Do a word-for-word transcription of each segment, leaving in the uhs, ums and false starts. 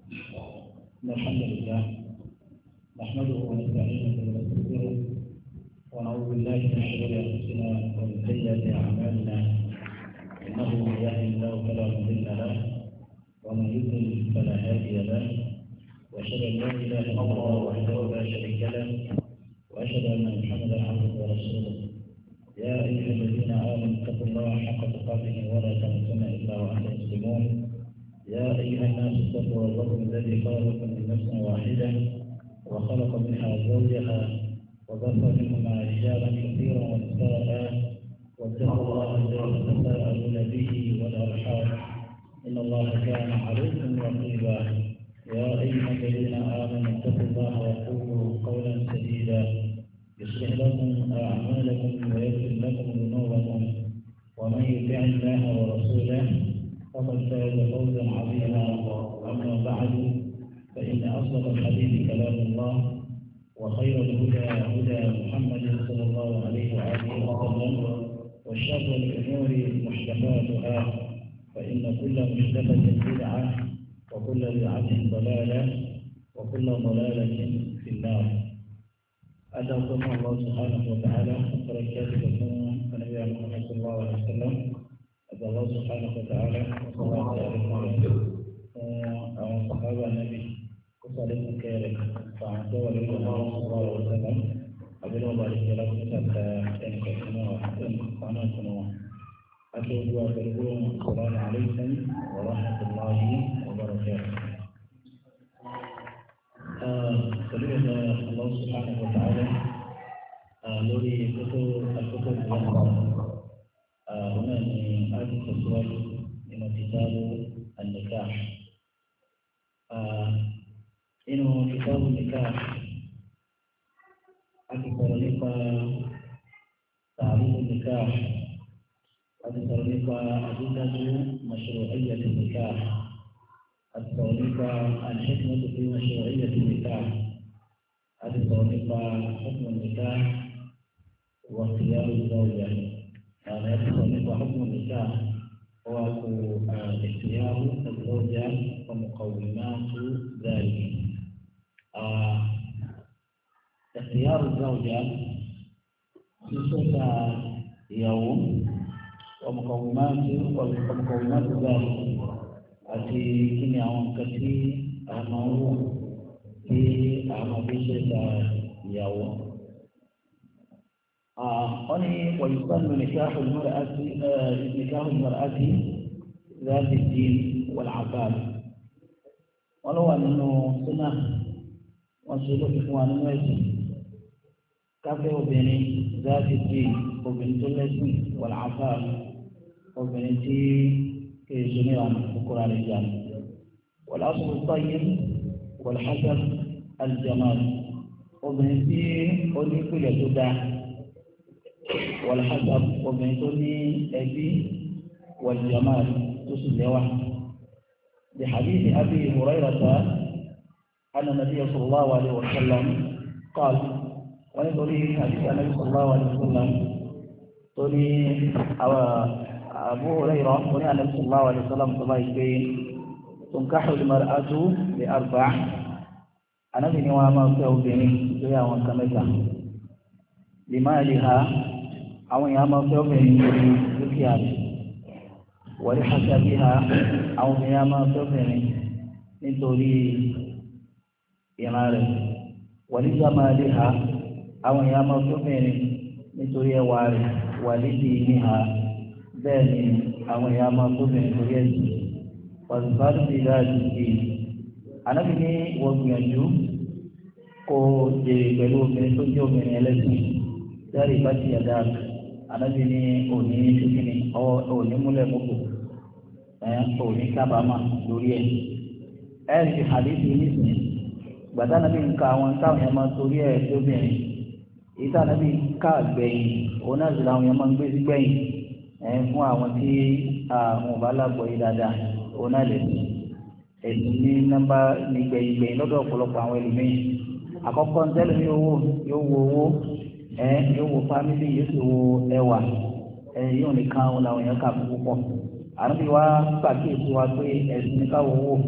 الحمد لله نحمده ونستعينه ونستغفره ونعوذ بالله من شرور انفسنا ومن سيئات اعمالنا انه من يهده الله فلا مضل له ومن يضلل فلا هادي له واشهد ان لا اله الا الله وحده لا شريك له واشهد ان محمدا عبده ورسوله يا ايها الذين امنوا اتقوا الله حق تقاته ولا تموتن الا وانتم مسلمون يا أيها الناس اتقوا ربكم الذي خلقكم من نفس واحدة وخلق منها زوجها وبث منهما رجالا كثيرا ونساء واتقوا الله الذي تساءلون به والأرحام إن الله كان عليكم رقيبا يا أيها الذين آمنوا اتقوا الله وقولوا قولا سديدا يصلح لكم أعمالكم ويغفر لكم ذنوبكم ومن يطع الله ورسوله فقد فاز فوزا عظيما اما بعد فان اصدق الحديث كلام الله وخير الهدى هدى محمد صلى الله عليه واله وسلم وشر الامور محدثاتها فان كل محدثه بدعه وكل بدعه ضلاله وكل ضلاله في النار. أدعوكم الله سبحانه وتعالى وبركاته لكم النبي محمد صلى الله عليه وسلم. Allah Subhanahu wa Ta'ala sallallahu alaihi wasallam àwọn sahaba nabi kó sáré fún kẹrẹ fàwọn tó wà lórí ọmọ sallallahu alaihi wasallam abẹ́lẹ́ ọba àti ìjọba tó sàkà ẹnì kẹsàn náà ẹnì kan náà fún wọn. akéwù abẹ́lẹ́ assalamu alaikum wa rahmatullahi wa barakatuh. pẹ̀lú ẹ̀dá Allah Subhanahu wa Ta'ala lórí kótó àkókò ìwọ̀n هنا من هذه التسويق من كتاب النكاح. إنه كتاب النكاح أكثر لك تعريف النكاح أكثر لك أدلة مشروعية النكاح أكثر لك الحكمة في مشروعية النكاح أكثر لك حكم النكاح واختيار الزوجة. هذا يدخل في حكم النكاح هو اختيار الزوجة ومقومات ذلك. آه اختيار الزوجة خصوصا يوم ومقومات ومقومات ذلك àti kí ni àwọn nǹkan tí a máa ń wò tí a máa fi ṣe ta ìyàwó. أني ويسن نكاح المرأة نكاح المرأة ذات الدين والعفاف. ولو أنه سنة وسلوك إخوان الناس كافة وبني ذات الدين وبنت الاسم والعفاف وبنتي كجميع القرآن الجامع. والأصل الطيب والحسن الجمال وبنتي ولي كل جدع والحسب وبنتني أبي والجمال تسلوا. بحديث أبي هريرة أن النبي صلى الله عليه وسلم قال ونقول حديث النبي صلى الله عليه وسلم تولي أبو هريرة ونقول النبي صلى الله عليه وسلم تبايكين تنكح المرأة لأربع. أنا بني وما فيه بني جاء وكمتا لمالها àwọn èèyàn máa fẹ́ obìnrin lórí dúkìá rẹ̀ wọlé ṣàṣàbí ha àwọn èèyàn máa fẹ́ obìnrin nítorí ìran rẹ̀ wọlé jámàlì ha àwọn èèyàn máa fẹ́ obìnrin nítorí ẹwà rẹ̀ wọlé di ní ha bẹ́ẹ̀ ni àwọn èèyàn máa fẹ́ obìnrin nítorí ẹ̀sìn wàlúùbárù ti dáàbò sí i. ànábì ní wọ́n gbìyànjú kó jèrè pẹ̀lú obìnrin tó jẹ́ obìnrin ẹlẹ́sìn dárí bá ti yàda ànábì ní òní ṣùgbọ́n òní múlẹ̀ mọ́kò ẹ̀ òní kábàámà lórí ẹ̀ ẹ̀ ti hadithi nísìnyí gbàdá nàbí nǹka àwọn táwọn yẹn máa torí ẹ̀ lóbìnrin èyí tá nàbí ká gbẹ̀yìn òun náà sì làwọn yẹn máa ń gbé sí gbẹ̀yìn ẹ̀ fún àwọn tí àwọn ò bá lágbọ̀ yìí dáadáa òun náà lè sùn ẹ̀sìn ní nọ́mbà ní gbẹ̀yìn gbẹ̀yìn lọ́dọ̀ ọ̀pọ̀lọpọ̀ àwọn ẹlòmíín àkọ́kọ́ ntẹ́lẹ̀ ní owó yóò wo owó ẹ yóò wo fámìlì yóò sì wo ẹwà ẹ yóò nìkan wọn làwọn èèyàn kà fún púpọ̀ àrùn bí wàá pàkíyèsí wa pé ẹ̀sìn ní káwọ́ owó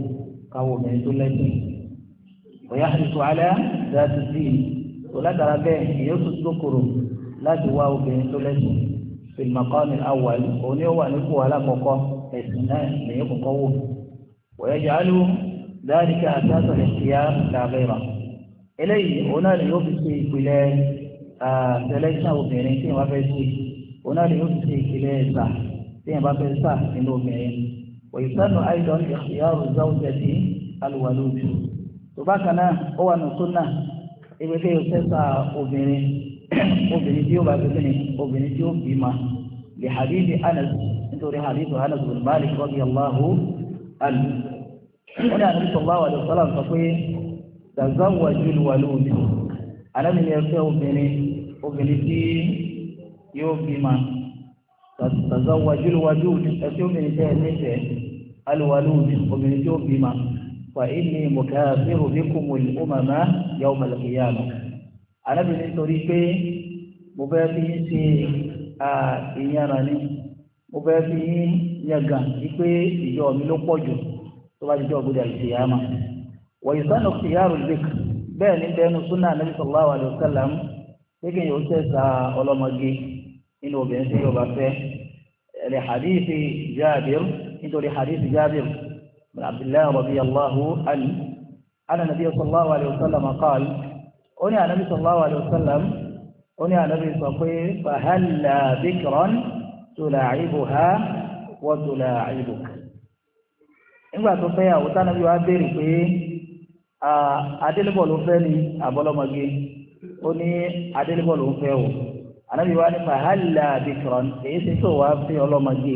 káwọ́ obìnrin tó lẹ́sìn ọ̀yá àdìsọ alẹ́ dáàtú sí i tó látara bẹ́ẹ̀ èyí ó tún dókòrò láti wá obìnrin tó lẹ́sìn fil maqam al-awwal òní ó wà nípò alákọ̀ọ́kọ́ ẹ̀sìn náà lèyìn kọ̀ọ̀kọ́ wò wa yaj'alu dhalika asasa al-ikhtiyar la ghayra eléyìí òun náà lè yóò fi ṣe ìpìlẹ̀ selection obìnrin tí wọ́n fẹ́ ṣe òun náà lè yóò fi ṣe ìpìlẹ̀ ẹ̀sà tí wọ́n bá fẹ́ sà nínú obìnrin wa yusannu aidan ikhtiyaru zawjati al-walud tó bá kan náà ó wà nù súnà ibi tí yóò fẹ́ sà obìnrin obìnrin tí ó bá fi kíni obìnrin tí ó bí ma lè hadithi Anas nítorí hadithu Anas bin Malik radiyallahu anhu wọ́n ní Ànábì sallallahu alaihi wasallam sọ pé tazawwajul walud Ànábì ní ẹ fẹ́ obìnrin obìnrin tí yóò bí ma tazawwajul walud ẹ fẹ́ obìnrin tí ẹ nífẹ̀ẹ́ al-walud obìnrin tí ó bí ma fa inni mukathiru bikumul umama yawmal qiyamah Ànábì nítorí pé mo fẹ́ fi yín ṣe ìyànrà ni mo fẹ́ fi yín yàgàn wípé ìjọ mi ló pọ̀ jù tó bá jíjọ́ ògbódà ìṣèyàmà wọ̀nyí sánà ìyàrá ìlẹ́k bẹ́ẹ̀ ní bẹ́ẹ̀nu súnà Nabi sallallahu alaihi wasallam gẹ́gẹ́ yóò tẹ̀sà ọlọ́mọge nínú obìnrin tí yóò bá fẹ́ ẹ̀rẹ̀ hadithi Jabir nítorí hadithi Jabir bin Abdullah radiyallahu anhu anna Nabiy sallallahu alaihi wasallam qala ó ní Ànábì sallallahu alaihi wasallam ó ní Ànábì sọ pé fahalla bikran tula'ibuha wa tula'ibuka nígbà tó fẹ́ àwọn tánàbí wa béèrè pé adélébọ̀ ló fẹ́ ní àbọ́lọ́mọge ó ní adélébọ̀ ló ń fẹ́ o Ànábì wa ní fahalla bikran èyí sì tó wá fẹ́ ọlọ́mọge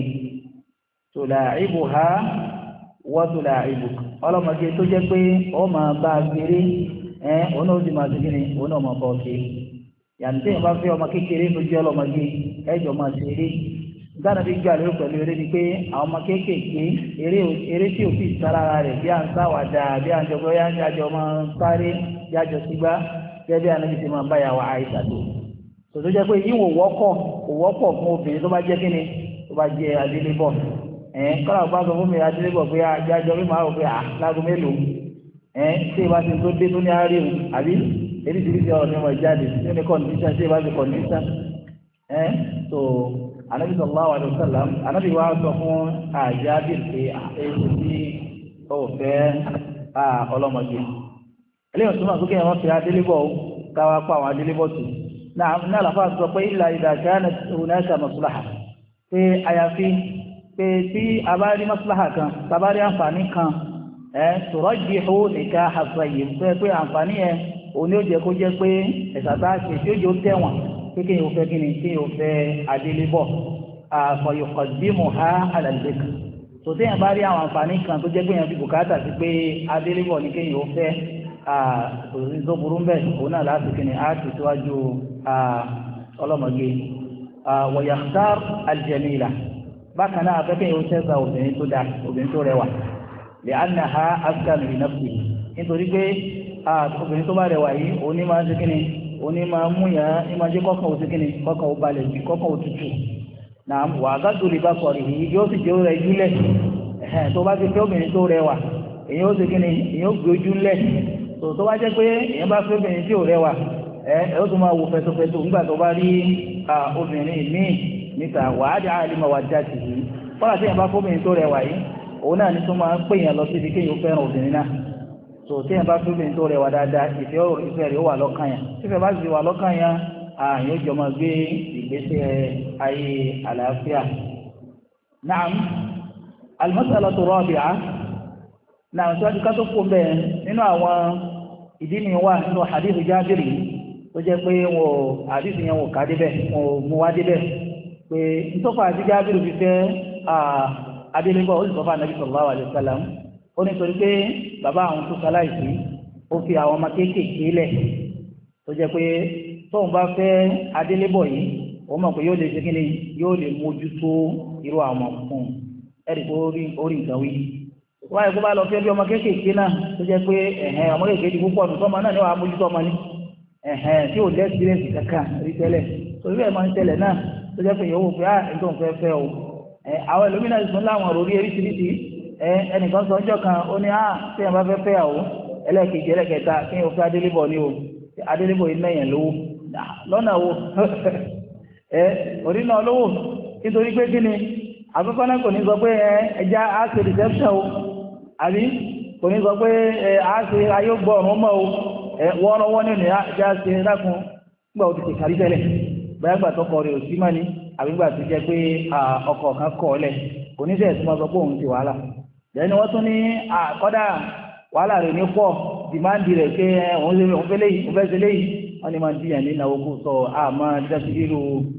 tula'ibuha wa tula'ibuka ọlọ́mọge tó jẹ́ pé ó máa bá a gbére ẹ̀ òun náà ó sì máa ṣe kíni òun náà máa bọ̀ ọ́ yàtí ìbá fẹ́ ọmọ kékeré tó jẹ́ ọlọ́mọge ẹjọ́ máa ṣe eré dáná bí gbà lérò pẹ̀lú eré ni pé àwọn ọmọ kéékèèké eré eré tí ò fi sára rẹ̀ bí à ń sáwàdà bí à ń jọ bóyá ń jájọ máa ń sáré jájọ sígbá jẹ́ bí ànábi ti máa ń báyà wá àìsà tó tòtò jẹ́ pé yíwò wọ́pọ̀ kò wọ́pọ̀ fún obìnrin tó bá jẹ́ kíni tó bá jẹ́ adélébọ̀ ẹ̀ kọ́lá bá sọ fún mi adélébọ̀ pé jájọ bí màá rò pé à lágo mélòó ẹ̀ tí ìbá ti tó dé tó ní àárẹ̀ àbí eríṣiríṣi ọ̀rọ̀ ní wọ́n jáde nínú kọ̀ǹdíṣàn tí ìbá ti kọ̀ǹdíṣàn ẹ́ so Ànábì sallallahu alaihi wasallam Ànábì wa sọ fún àjábì pé èyí tí ó fẹ́ ọlọ́mọdé eléyìí tó máa tó kéèyàn wọ́n fi adélébọ̀ káwá pa àwọn adélébọ̀ tó náà ní àlàfáà sọ pé illa idha kanat hunaka maslaha pé àyàfi pé tí a bá rí maslaha kan tàbá rí àǹfààní kan ẹ̀ turajjihu nikah as-sayyib pé àǹfààní yẹn òní ó jẹ kó jẹ pé ẹ̀sà tá a ṣe tí ó jẹ ó tẹ̀wọ̀n pé kéèyàn fẹ́ kí ni kéèyàn fẹ́ adélébọ̀ àfọyọ̀kọ̀ bímọ ha alàlùbẹ́kà tó téèyàn bá rí àwọn àǹfààní kan tó jẹ́ pé èèyàn fi bùkátà sí pé adélébọ̀ ni kéèyàn fẹ́ òsì tó burú ń bẹ̀ òun náà láti kí ni á ti síwájú ọlọ́mọge wọ̀yàtàr aljamila bákan náà afẹ́ kéèyàn tẹ́sà obìnrin tó dáa obìnrin tó rẹwà lè annaha askanu li nafsi nítorí pé obìnrin tó bá rẹwà yìí òní máa ń ṣe kíni òní máa ń mú yàn ní máa jẹ́ kọ́kàn ó ṣe kíni kọ́kàn ó balẹ̀ jù kọ́kàn ó tutù náà wà á gàdúrà lè bá sọ̀rọ̀ yìí yóò sì jẹ́ rẹ̀ júlẹ̀ tó bá ti fẹ́ obìnrin tó rẹwà èyí ó ṣe kíni èyí ó gbé ojú lẹ̀ tó bá jẹ́ pé èyí bá fẹ́ obìnrin tí ò rẹwà ẹ ẹ ó tún máa wò fẹsọfẹsọ nígbà tó bá rí obìnrin míì níta wà á dá àlè máa wà já sí i kọ́lá tí èyí bá fẹ́ obìnrin tó rẹwà yìí òun náà ní tó máa ń pè yàn lọ síbi kéèyàn fẹ́ràn obìnrin náà so tí ẹ bá fi obìnrin tó rẹwà dáadáa ìfẹ́ ìfẹ́ rẹ̀ ó wà lọ́kàn yẹn ìfẹ́ bá sì wà lọ́kàn yẹn àyàn jọ máa gbé ìgbésẹ̀ ayé àlàáfíà. Naam al-mas'alatu rabi'a náà tí wọ́n ti ká tó kó bẹ́ẹ̀ nínú àwọn ìdí mi wà nínú hadith Jábìrì tó jẹ́ pé wọn hadith yẹn wò ká débẹ̀ wọn mú wá débẹ̀ pé ntọ́fà àti Jábìrì fi fẹ́ adélébọ̀ ó sì sọ́fà Nabi sallallahu alaihi wasallam ó ní torí pé bàbá àwọn tó ṣaláìsí ó fi àwọn ọmọ kéékèèké lẹ̀ tó jẹ́ pé tóun bá fẹ́ adélébọ̀ yìí ó mọ̀ pé yóò lè ṣe kí ni yóò lè mójútó irú àwọn fún un ẹ̀rí pé orí nǹkan wí. wáyé kó bá lọ fẹ́ bí ọmọ kéékèèké náà tó jẹ́ pé ẹ̀hẹ́n ọmọ kéékèèké di púpọ̀ nù tọ́mọ náà ní wàá mójútó ọmọ ní ẹ̀hẹ́n tí ò lẹ́sìrẹ́sì kankan rí tẹ́lẹ̀ torí bẹ́ẹ̀ máa ń tẹ́lẹ̀ náà tó jẹ́ pé yòówù pé ah ẹ̀ńtọ́ fẹ́ fẹ́ o àwọn ẹlòmíràn sùn láwọn òrórí eríṣiríṣi ẹnìkan sọ ọjọ́ kan ó ní à tí ẹ̀ bá fẹ́ fẹ́ àwọ̀ ẹlẹ́ẹ̀kejì ẹlẹ́ẹ̀kẹta kí n ò fẹ́ adélébọ̀ ní o adélébọ̀ yìí mẹ́yìn lówó lọ́nà wo ẹ orí náà lówó nítorí pé kí ni àkọ́kọ́ náà kò ní sọ pé ẹja á ṣe reception o àbí kò ní sọ pé á ṣe ayógbọ̀ ọ̀run mọ́ o wọ́n wọ́n ní ìjà ṣe lákun gbà ó ti ṣe kárí tẹ́lẹ̀ bẹ́ẹ̀ gbà tọkọ rẹ̀ ò sí mọ́ ni àbí gbà tó jẹ́ pé ọkọ̀ kan kọ̀ ọ́ lẹ̀ kò ní sẹ́yìn tó máa sọ pé òun ti wàhálà lẹ́ni wọ́n tún ní àkọ́dà wàhálà rẹ̀ ní pọ̀ dìmáàndì rẹ̀ pé òun ṣe òun fẹ́ léyìí òun fẹ́ ṣe léyìí wọ́n ní máa díyàn ní ìnáwó kù sọ àmọ́ dídásí lílo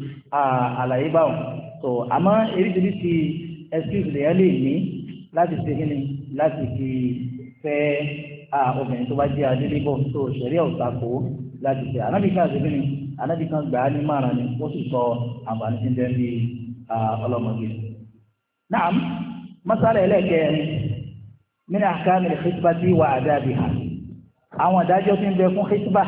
àlàyé báwọn so àmọ́ eríṣiríṣi excuse lèyàn lè ní láti ṣe kí ni láti fi fẹ́ obìnrin tó bá jẹ́ adélébọ̀ tó ṣẹ̀rí ọ̀tàkó láti ṣe ànábì kan ṣe kí ni ànábì kan gbà á ní márùn ni ó sì sọ àǹfààní tí ń bẹ bí ọlọ́mọge. Naam, masala ẹlẹ́kẹ̀ẹ́rin min ahkam al-khitbati wa adabiha. Àwọn ìdájọ́ tí ń bẹ fún khitba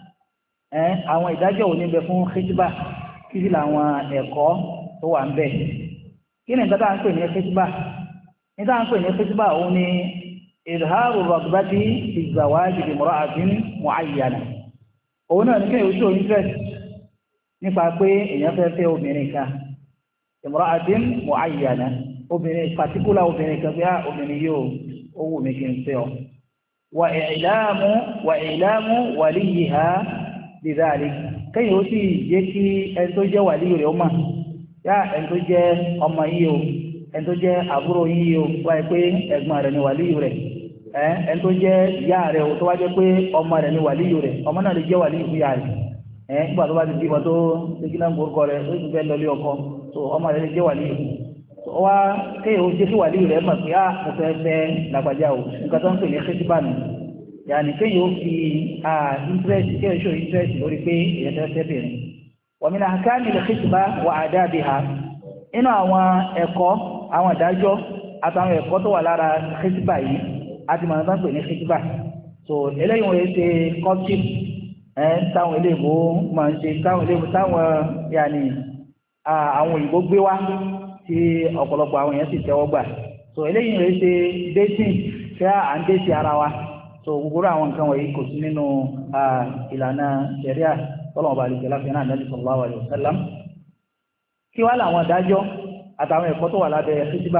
ẹ̀ àwọn ìdájọ́ ò ní bẹ fún khitba kí sì làwọn ẹ̀kọ́ tó wà ń bẹ. Kí ni nǹkan tá à ń pè ní khitba? Ní tá à ń pè ní khitba òun ni izharu ragbati fi zawaji bi imra'atin mu'ayyana. Òun náà ní kí èyí tó interest nípa pé èèyàn fẹ́ fẹ́ obìnrin kan imra'atin mu'ayyana obìnrin particular obìnrin kan bí á obìnrin yóò ó wù mí kí n fẹ́ ọ wa i'lamu wa i'lamu waliyiha bidhalik kéyìn ó sì jẹ́ kí ẹni tó jẹ́ wàlíyù rẹ̀ ó mà yá ẹni tó jẹ́ ọmọ yìí o ẹni tó jẹ́ àbúrò yìí o wáyé pé ẹ̀gbọ́n rẹ̀ ni wàlíyù rẹ̀ ẹni tó jẹ́ ìyá rẹ̀ o tó wá jẹ́ pé ọmọ rẹ̀ ni wàlíyù rẹ̀ ọmọ náà lè jẹ́ wàlíyù fún ìyá rẹ̀ ẹ̀ nígbà tó bá ti bímọ tó ṣégi náà ń gbórúkọ rẹ̀ ó sì fẹ́ lọlé ọkọ tó ọmọ rẹ̀ lè jẹ́ wàlíyù wá kéèyàn ó jẹ́ kí wàlíyù rẹ̀ mọ̀ pé á mo fẹ́ fẹ́ lágbájá o nǹkan tó ń pè ní kẹ́síbà nù yàní kéèyàn ó fi interest kéèyàn ṣó interest lórí pé èèyàn fẹ́ fẹ́ bẹ̀rẹ̀ wa min ahkami al-khitba wa adabiha inú àwọn ẹ̀kọ́ àwọn ìdájọ́ àtàwọn ẹ̀kọ́ tó wà lára kẹ́síbà yìí àti màá bá ń pè ní kẹ́síbà so eléyìí wọ́n yẹ ṣe courtship ẹ̀ táwọn eléèbó máa ń ṣe táwọn eléèbó táwọn yàní àwọn òyìnbó gbé wá tí ọ̀pọ̀lọpọ̀ àwọn èèyàn sì tẹ́wọ́ gbà so eléyìí rẹ̀ ṣe dating fẹ́ à ń dé sí ara wa so gbogbo àwọn nǹkan wọ̀nyí kò sí nínú ìlànà ṣẹ̀ríà tọ́lọ̀ ọba àlùkò láfi náà Nabi sallallahu alaihi wasallam kí wá làwọn adájọ́ àtàwọn ẹ̀kọ́ tó wà lábẹ́ khitba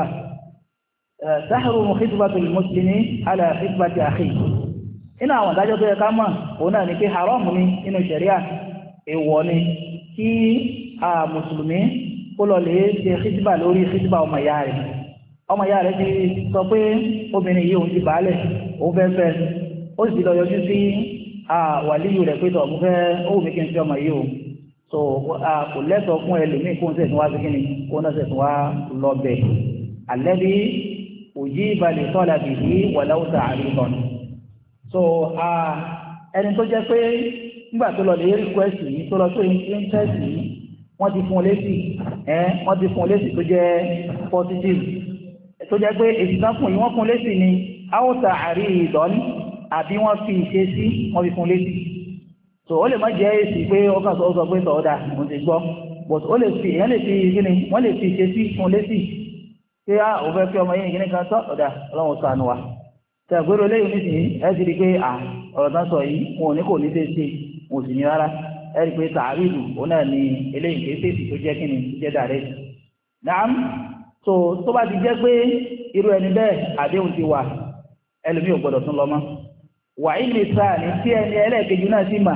tahrumu khitbatul muslimi ala khitbati akhi inú àwọn adájọ́ tó yẹ ká mọ̀ òun náà ni pé haram ni nínú ṣẹ̀ríà èèwọ̀ ni kí mùsùlùmí kó lọ lè ṣe khitba lórí khitba ọmọ ìyá rẹ̀ ọmọ ìyá rẹ̀ ti sọ pé obìnrin yìí òun ti bàálẹ̀ òun fẹ́ fẹ́ ó sì lọ yọjú sí wàlíyù rẹ̀ pé tọ̀ mo fẹ́ ó wù mí kí n fi ọmọ yìí o so kò lẹ́tọ̀ọ́ fún ẹlòmíì kó ń sẹ̀sùn wá sí kíni kó ń sẹ̀sùn wá lọ bẹ̀ alladhi ujiba li talabihi walau ta'ridan so ẹni tó jẹ́ pé nígbà tó lọ lè request yìí tó lọ tó interest yìí wọ́n ti fún un lésì ẹ́ wọ́n ti fún un lésì tó jẹ́ positive tó jẹ́ pé èsì tán fún yìí wọ́n fún un lésì ni áwòsà àrí ìdọ́ní àbí wọ́n fi ṣe sí wọ́n fi fún un lésì so ó lè má jẹ́ èsì pé ọkàn sọ sọ pé tọ̀ọ́dà mo ti gbọ́ but ó lè fi èèyàn lè fi kíni wọ́n lè fi ṣe sí fún un lésì pé á ò fẹ́ fi ọmọ yìí kíní kan tọ́ ọ̀dà ọlọ́run ṣàánú wa tẹ̀ gbéró lẹ́yìn nísìnyí ẹ ti di pé à ọ̀rọ̀ tán sọ yìí wọn ò ní kò ní ṣe ṣe wọn ò sì ní rárá ẹ̀rí pé tààrídù òun náà ni eléyìí kéésèsì tó jẹ́ kíni tó jẹ́ dàrẹ́ naam so tó bá ti jẹ́ pé irú ẹni bẹ́ẹ̀ àdéhùn ti wà ẹlòmíì ò gbọ́dọ̀ tún lọ mọ́ wà ilé sáà ní tí ẹni ẹlẹ́ẹ̀kejì náà sì mà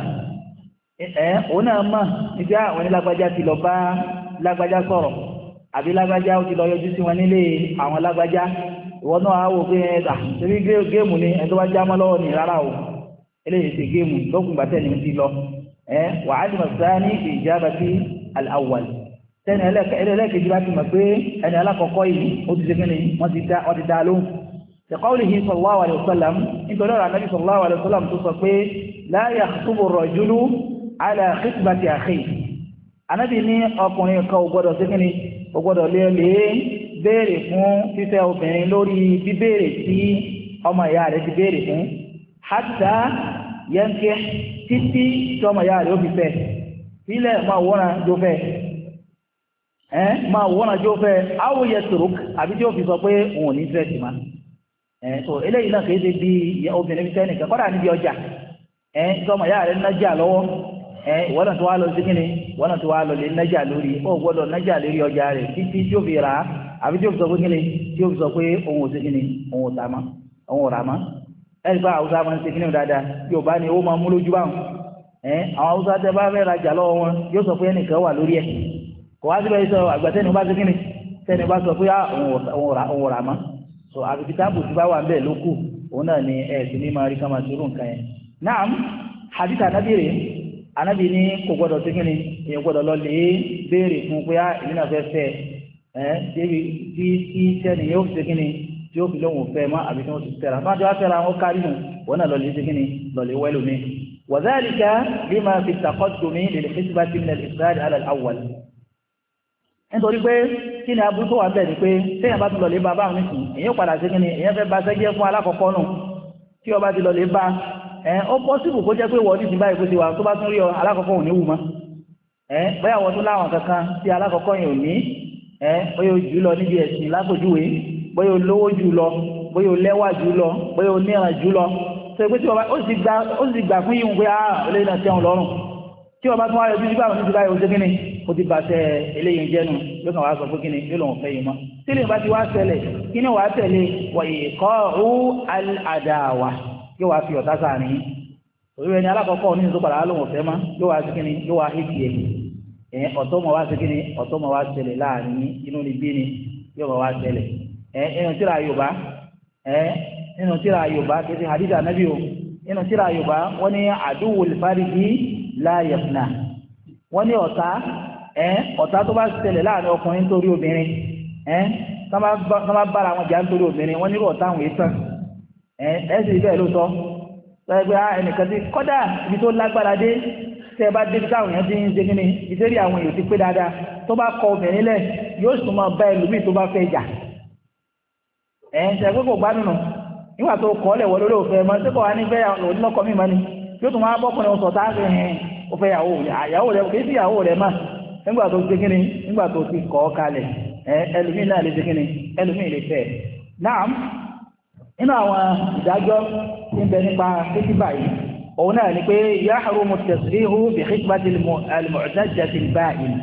ẹ̀ òun náà mà níbi àwọn onílágbájá ti lọ bá lágbájá sọ̀rọ̀ àbí lágbájá ó ti lọ yọjú sí wọn nílé àwọn lágbájá ìwọ náà á wò pé ẹ̀dà torí géèmù ni ẹni tó bá já mọ́ lọ́wọ́ ní rárá o eléyìí ti géèmù lókùn gbàtẹ́ ni ti lọ وعلم الثاني في إجابة الأول ثاني ẹlẹ́ẹ̀kejì bá ti mọ̀ pé ẹni alákọ̀ọ́kọ́ yìí ó ti ṣẹ́gbẹ́ni wọ́n ti dá lóhùn لقوله صلى الله عليه وسلم nítorí ọ̀rọ̀ Ànábì صلى الله عليه وسلم tó sọ pé لا يخطب الرجل على خطبة أخيه Ànábì ní ọkùnrin kan ò gbọ́dọ̀ ṣẹ́gbẹ́ni ò gbọ́dọ̀ lé lé béèrè fún fífẹ́ obìnrin lórí bíbéèrè tí ọmọ ìyá rẹ̀ ti béèrè fún hatta yankih títí tí ọmọ ìyá rẹ̀ ó fi fẹ́ sílẹ̀ máa wọ́nà jó fẹ́ ẹ́ máa wọ́n náà tí ó fẹ́ áwòyẹ tòrók àbí tí ó fi sọ pé òun ò ní fẹ́ẹ̀sì má ẹ́ so eléyìí náà kìí ṣe bí obìnrin fi sẹ́nìkan kọ́dà níbi ọjà ẹ́ sọmọ ìyá rẹ̀ nájà lọ́wọ́ ẹ́ ìwọ́n náà tí wàá lọ sí kíni ìwọ́n náà tí wàá lọ lè nájà lórí ó gbọ́dọ̀ nájà lórí ọjà rẹ̀ títí tí ó fi rà á àbí tí ó fi sọ pé kíni tí ó fi sọ pé òun ò sí kíni òun ò tà má òun ò rà má ẹ̀rí bá Haúsá máa ń ṣe kíni dáadáa yóò bá ní ó máa mú lójú báwọn ẹ́ àwọn Haúsá tẹ bá fẹ́ rajà lọ́wọ́ wọn yóò sọ pé ẹnìkan wà lórí ẹ̀ kò wá síbẹ̀ sọ àgbàtẹ́ni bá ṣe kíni tẹ́ni bá sọ pé òun rà má so àbíkí táàbù tí bá wà ń bẹ̀ ló kù òun náà ni ẹ̀ sì ní máa rí ká máa ṣerú nǹkan yẹn náà hadith anabi rè anabi ní kò gbọdọ̀ sí kíni èèyàn gbọdọ̀ lọ lè béèrè fún pé á èmi náà fẹ́ fẹ́ ẹ́ débi tí tí tẹ́ni yóò fi ṣe kíni tí ó fi lóhùn fẹ́ mọ́ àbí tí wọ́n ti fẹ́ra fún àti wá fẹ́ra wọn kárí nù òun náà lọ lè ṣe kíni lọ lè wẹ́lú mi wa dhalika lima fi taqaddumi lil hisbati min al-ifsad ala al-awwal nítorí pé kí ni aburú tó wà bẹ́ẹ̀ ni pé téèyàn bá tún lọ lè bá báwọn nísìnyí èèyàn padà sí kíni èèyàn fẹ́ ba sẹ́jẹ́ fún alákọ̀ọ́kọ́ nù tí ọba ti lọ lè bá ẹ̀ ó pọ́sibù kó jẹ́ pé wọ́n ní ti báyìí kó ti wà tó bá tún rí ọ alákọ̀ọ́kọ́ ò ní wù mọ́ ẹ̀ bóyá wọ́n tún láwọn kankan tí alákọ̀ọ́kọ́ yẹn ò ní ẹ̀ bóyá o jù lọ níbi ẹ̀sìn lápòjúwe bóyá o lówó jù lọ bóyá o lẹ́wà jù lọ bóyá o níran jù lọ tó pé tí ọba ó sì gbà ó sì gbà fún yìí pé ah eléyìí náà tẹ́wọn lọ́rùn tí ọba tún wá yọ bíbí báwọn ní ti báyìí ó ṣe kíni ó ti bàtẹ eléyìí jẹ́nu yóò kàn wá sọ pé kíni yóò lòun fẹ́ yìí mọ́ tí lè bá ti wá ṣẹlẹ̀ kíni wàá tẹ̀lé wọ̀nyí kọ́ ọ́ àdáwà yóò wá fi ọ̀tá sáà nìyí òwúrọ̀ ẹni alákọ̀ọ́kọ́ ní ìsopàdà alóhùn ọ̀fẹ́ má yóò wá sí kíni yóò wá hìkì ẹ̀ ọ̀tọ́ mọ̀ wá sí kíni ọ̀tọ́ mọ̀ wá ṣẹlẹ̀ láàrin inú ni bí ni yóò mọ̀ wá ṣẹlẹ̀ ẹ̀ inú tíra Yorùbá ẹ̀ inú tíra Yorùbá kìí hadith anabi o inú tíra Yorùbá wọ́n ní àdúwòl fárígì láyẹ̀fúnà wọ́n ní ọ̀tá ẹ̀ ọ̀tá tó bá ṣẹlẹ̀ láàrin ọkùnrin nítorí obìnrin ẹ̀ ká má bára wọn jà nítorí obìnrin wọ́n nírò ọ̀tá àwọn èèsàn ẹ̀ ẹ̀ sì bẹ́ẹ̀ ló sọ ẹgbẹ́ ẹnìkan tí kọ́dà ibi tó lágbára dé tẹ́ bá débi táwọn èèyàn ti ń ṣe kíni ìtẹ́rí àwọn èèyàn ti pé dáadáa tó bá kọ obìnrin lẹ̀ yóò sùn máa bá ẹlòmíì tó bá fẹ́ jà ẹ̀ ń tẹ́ pé kò gbádùn nù nígbà tó kọ́ lẹ̀ wọ lórí òfẹ́ mọ́ sẹ́kọ̀ wá ní fẹ́ onílọ́kọ mímọ́ ni yóò tún máa bọ́kùnrin oṣù ọ̀tá fi hàn ó fẹ́ ìyàwó rẹ̀ kì í sí ìyàwó rẹ̀ mà nígbà tó ṣe kíni nígbà tó ti kọ́ kalẹ̀ ẹlòmíì náà lè ṣe kíni ẹlòmíì lè fẹ́ náà nínú àwọn ìdájọ́ tí ń bẹ nípa kíkíbà yìí òun náà ni pé yahrumu at-tasrihu bi khitbati al-mu'tajjati al-ba'in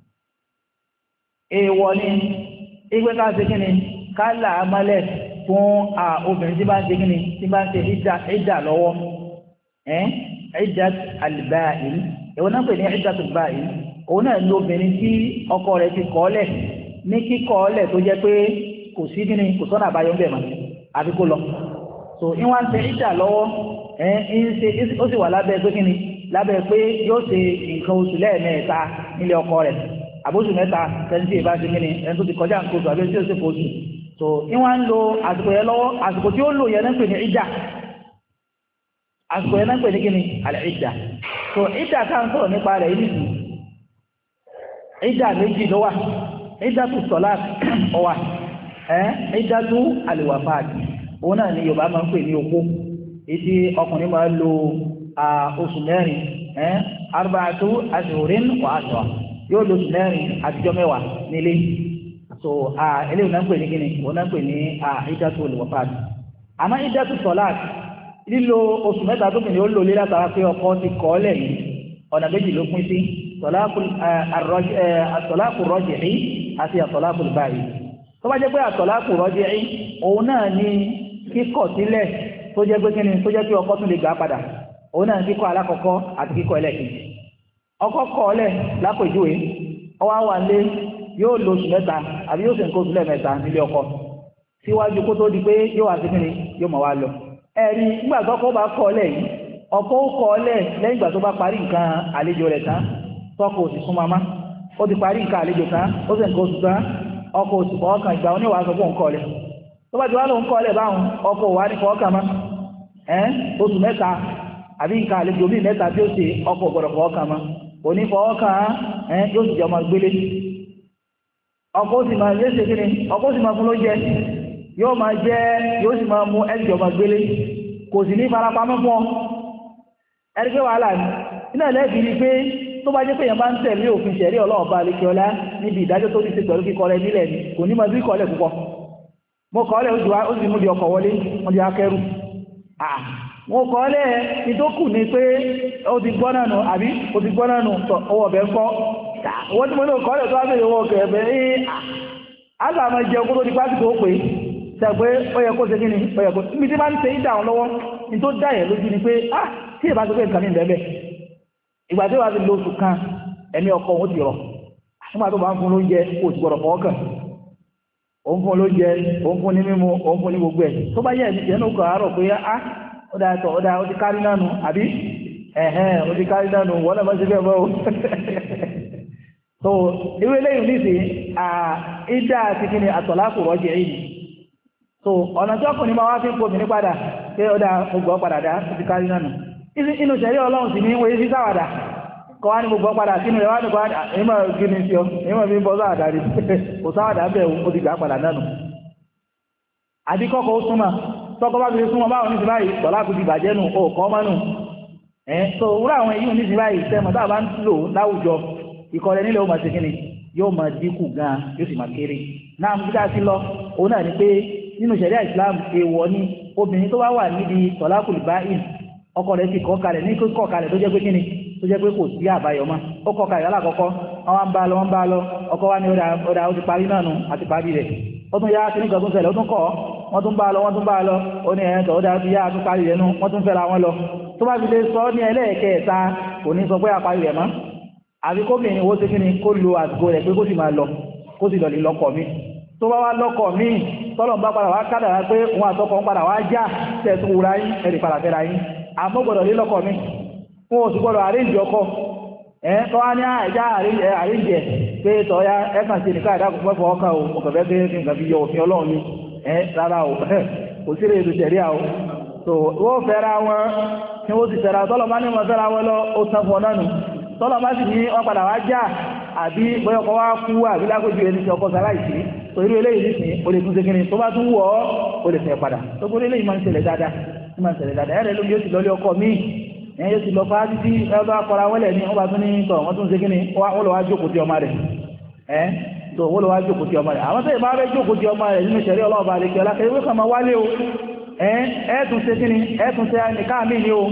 èèwọ̀ ni ìgbé ká ṣe kíni ká là á mọ́lẹ̀ fún obìnrin tí bá ń ṣe kíni tí bá ń ṣe ìdà lọ́wọ́ iddat al-ba'in èèwọ̀ náà pè ní iddat al-ba'in òun náà ní obìnrin tí ọkọ rẹ̀ ti kọ́ọ́lẹ̀ ní kíkọ́ọ́lẹ̀ tó jẹ́ pé kò sí kíni kò sọ́nà àbáyọ ń bẹ̀ mọ́ àbí kó lọ so ìwọ́n ń ṣe ìjà lọ́wọ́ ẹ̀ ń ṣe ó sì wà lábẹ́ pé kíni lábẹ́ pé yóò ṣe nǹkan oṣù lẹ́ẹ̀mẹ́ta nílé ọkọ rẹ̀ àbóṣù mẹ́ta tẹ́ntì ìbá ṣe kíni ẹni tó ti kọjá nǹkan oṣù àbí tí ó ṣe kó oṣù so ìwọ́n ń lo àsìkò yẹn lọ́wọ́ àsìkò tí ó lò yẹn náà ń pè ní ìjà àsìkò yẹn náà ń pè ní kíni àlẹ́ ìjà so ìjà káà ń sọ̀rọ̀ nípa rẹ̀ yìí nìyí ìjà méjì ló wà ìjà tó sọ̀lá ọ̀wà ìdájú àlèwàfáàdì òun náà ni Yorùbá máa ń pè ní opó èdè ọkùnrin máa ń lo oṣù mẹ́rin arba'atu ashhurin wa ashra yóò lo oṣù mẹ́rin àtijọ́ mẹ́wàá nílé so eléyìí náà ń pè ní kíni òun náà ń pè ní ìdájú àlèwàfáàdì àmọ́ ìdájú sọ̀láàt lílo oṣù mẹ́ta tó kìíní ó lò lé látara pé ọkọ ti kọ́ lẹ̀ yìí ọ̀nà méjì ló pín sí àtọ̀láàkù rọ́jìí àti àtọ̀láàkù báyìí tó bá jẹ́ pé àtọ̀láàkù rọ́jìí òun náà ni kíkọ̀ sílẹ̀ tó jẹ́ pé kíni tó jẹ́ pé ọkọ tún lè gbà padà òun náà ni kíkọ̀ alákọ̀ọ́kọ́ àti kíkọ̀ ẹlẹ́kejì ọkọ kọ̀ọ́lẹ̀ lápèjúwe ọwọ́ wà lé yóò lo oṣù mẹ́ta àbí yóò sì ń kó oṣù lẹ́ẹ̀mẹ́ta nílé ọkọ síwájú kó tó di pé yóò wá sí kíni yóò mọ̀ wá lọ ẹ̀rí nígbà tó kọ́ bá kọ̀ọ́lẹ̀ yìí ọkọ ó kọ̀ọ́lẹ̀ lẹ́yìn ìgbà tó bá parí nǹkan àlejò rẹ̀ tán tọkọ òsì fún mamá ó ti parí nǹkan àlejò tán ó sì ń kó oṣù tán ọkọ òsì fọwọ́kàn ìgbà oníwà sọ fún òǹkọ̀ọ́lẹ̀ tó bá ti wá lóun kọ́ọ́lẹ̀ báwọn ọkọ òwà ní fọwọ́kàn má ẹ́ oṣù mẹ́ta àbí nǹkan àlejò bíi mẹ́ta tí ó ṣe ọkọ ògbọ̀dọ̀ fọwọ́kàn má òní fọwọ́kàn ẹ́ yóò sì jẹ́ ọmọ gbélé ọkọ ó sì máa yé ṣe kíni ọkọ ó sì máa fún ló jẹ yóò máa jẹ yóò sì máa mú ẹ̀jẹ̀ ọmọ gbélé kò sì ní farapamọ́ fún ọ ẹni pé wàhálà ní iná ẹlẹ́bí ni pé tó bá jẹ́ pé èèyàn bá ń tẹ̀lé òfin ṣẹ̀rí Ọlọ́run bá lè kí ọlá níbi ìdájọ́ tó ní ṣe pẹ̀lú kíkọ rẹ̀ nílẹ̀ ni kò ní mọ sí kọ́lẹ̀ púpọ̀ mo kọ́lẹ̀ ó sì mú di ọkọ̀ wọlé wọ́n di akẹ́rù mo kọ́lẹ̀ ní tó kù ní pé ó ti gbọ́ náà nù àbí ó ti gbọ́ náà nù owó ọ̀bẹ̀ ń kọ́ wọ́n tí mo ní kọ́lẹ̀ tó wá bèèrè owó ọkẹ̀ ẹ̀bẹ̀ ẹ́ àgbà máa jẹun kó tó di pásítọ̀ ó pé tẹ̀gbẹ́ ó yẹ kó ṣe kí ni ó yẹ kó níbi tí bá ń ṣe ìdáhùn lọ́wọ́ ní tó dá ẹ̀ lójú ni pé ah tí ìbá tó pé nǹkan ní ìbẹ̀bẹ̀ ìgbà tí wàá ti lo oṣù kan ẹ̀mí ọkọ̀ òun ti rọ̀ nígbà tó bá ń fún lóúnjẹ kó o ti gbọ́dọ̀ fọwọ́ kàn òun fún lóúnjẹ òun fún ní mímu òun fún ní gbogbo ẹ̀ tó bá yẹ ẹ̀mí ìjẹ́nu kan àárọ̀ pé ah ó dáa tọ̀ ó dáa ó ti kárí nánu àbí ẹ̀hẹ́n ó ti kárí nánu wọ́n náà má ṣe bẹ́ẹ̀ bọ́ o so irú eléyìí nísìnyí ìdá àti kí ni àtọ̀láàkù rọ́jẹ̀ yìí so ọ̀nà tí ọkùnrin máa wá fi ń pò mí ní padà pé ó dáa gbogbo padà dá ó ti kárí nánu inú ṣẹ̀rí Ọlọ́run sì ní wọ́n yé sí sáwàdà kọ́ wá ní gbogbo padà sínú rẹ̀ wá ní padà ìmọ̀ gíní sí ọ ìmọ̀ bí ń bọ́ sáwàdà rí kò sáwàdà bẹ̀ ó ti gbà padà nánu àbí kọ́kọ́ ó súnmọ́ tọ́kọ́ bá fi súnmọ́ báwọn nísìn báyìí tọ́lákù ti bàjẹ́ nù ó kọ́ mọ́nù ẹ̀ so wúrà àwọn èyí nísìn báyìí tẹ́mọ̀ tá a bá ń lò láwùjọ ìkọlẹ̀ nílẹ̀ ó máa ṣe kíni yóò máa dínkù gan yóò sì máa kéré náà mú kíkà sí lọ òun náà ni pé nínú ṣẹ̀ríà Islam èèwọ̀ ni obìnrin tó bá wà níbi tọ́lákù báyìí ọkọ rẹ̀ sì kọ́ kalẹ̀ ní kọ́ kalẹ̀ tó jẹ́ pé kíni tó jẹ́ pé kò sí àbáyọ mọ́ ó kọ́ kalẹ̀ alákọ̀ọ́kọ́ wọ́n ń bá lọ wọ́n ń bá lọ ọkọ wa ní ọ̀dà ó ti parí náà nù àti parí rẹ̀ ó tún yá kíní kan tó ṣẹlẹ̀ ó tún kọ́ wọ́n tún bá lọ wọ́n tún bá lọ ó ní ẹ̀ẹ́tọ̀ ó dá ti yá tún parí rẹ̀ nù wọ́n tún fẹ́ra wọn lọ tó bá fi lè sọ ní ẹlẹ́ẹ̀kẹta kò ní sọ pé àparí rẹ̀ mọ́ àbí kóbìnrin wo ṣe kíni kó lo àsìkò rẹ̀ pé kó sì máa lọ kó sì lọ lè lọ́kọ mi tó bá wá lọ́kọ mi tọ́lọ̀ ń bá padà wá kádàrá pé òun àtọkọ ń padà wá já tẹ̀sùn wúra yín ẹ̀rì padà fẹ́ra yín àmọ́ gbọ́dọ̀ lé lọ́kọ mi fún oṣù gbọ́dọ̀ àríǹjì ọkọ ẹ̀ tọ́ wá ní àìjá àríǹjì ẹ̀ pé tọ́ya ẹ̀kàn sí nìkan ìdákùn mẹ́fọ́ ọkà o ọkọ̀fẹ́ pé kí nǹkan fi yọ òfin Ọlọ́run ni ẹ̀ rárá o kò sí èdè ṣẹ̀ríà o so wọ́n fẹ́ra wọn tí wọ́n ti fẹ́ra tọ́lọ̀ bá ní wọn fẹ́ra wọn lọ ó tán fún ọ náà nù tọ́lọ̀ bá sì ní wọ́n padà wá já àbí bọ́yọ̀kọ́ wá kú àbí lágbójú ẹni tí ọkọ̀ sáláìsí so irú eléyìí nìsín o lè tún ṣe kíni tó bá tún wọ̀ ọ́ o lè fẹ́ padà tó gbé eléyìí máa ń ṣẹlẹ̀ dáadáa ní máa ń ṣẹlẹ̀ dáadáa ẹ̀rẹ́ ló yóò sì lọ́lé ọkọ míì ẹ̀yìn yóò sì lọ fáá títí ẹgbẹ́ akọra wọlẹ̀ ní wọ́n bá tún ní tọ̀ wọ́n tún ṣe kíni wọ́n lọ wá jókòó ti ọmọ rẹ̀ ẹ́ tó wọ́n lọ wá jókòó ti ọmọ rẹ̀ àwọn tó yẹ máa fẹ́ jókòó ti ọmọ rẹ̀ nínú ìṣẹ̀rí ọlọ́ọ̀bà àlekè ọlá kẹ́lẹ́ wíkà máa wálé o ẹ́ ẹ́ tún ṣe kíni ẹ́ tún ṣe nìkan mí ni o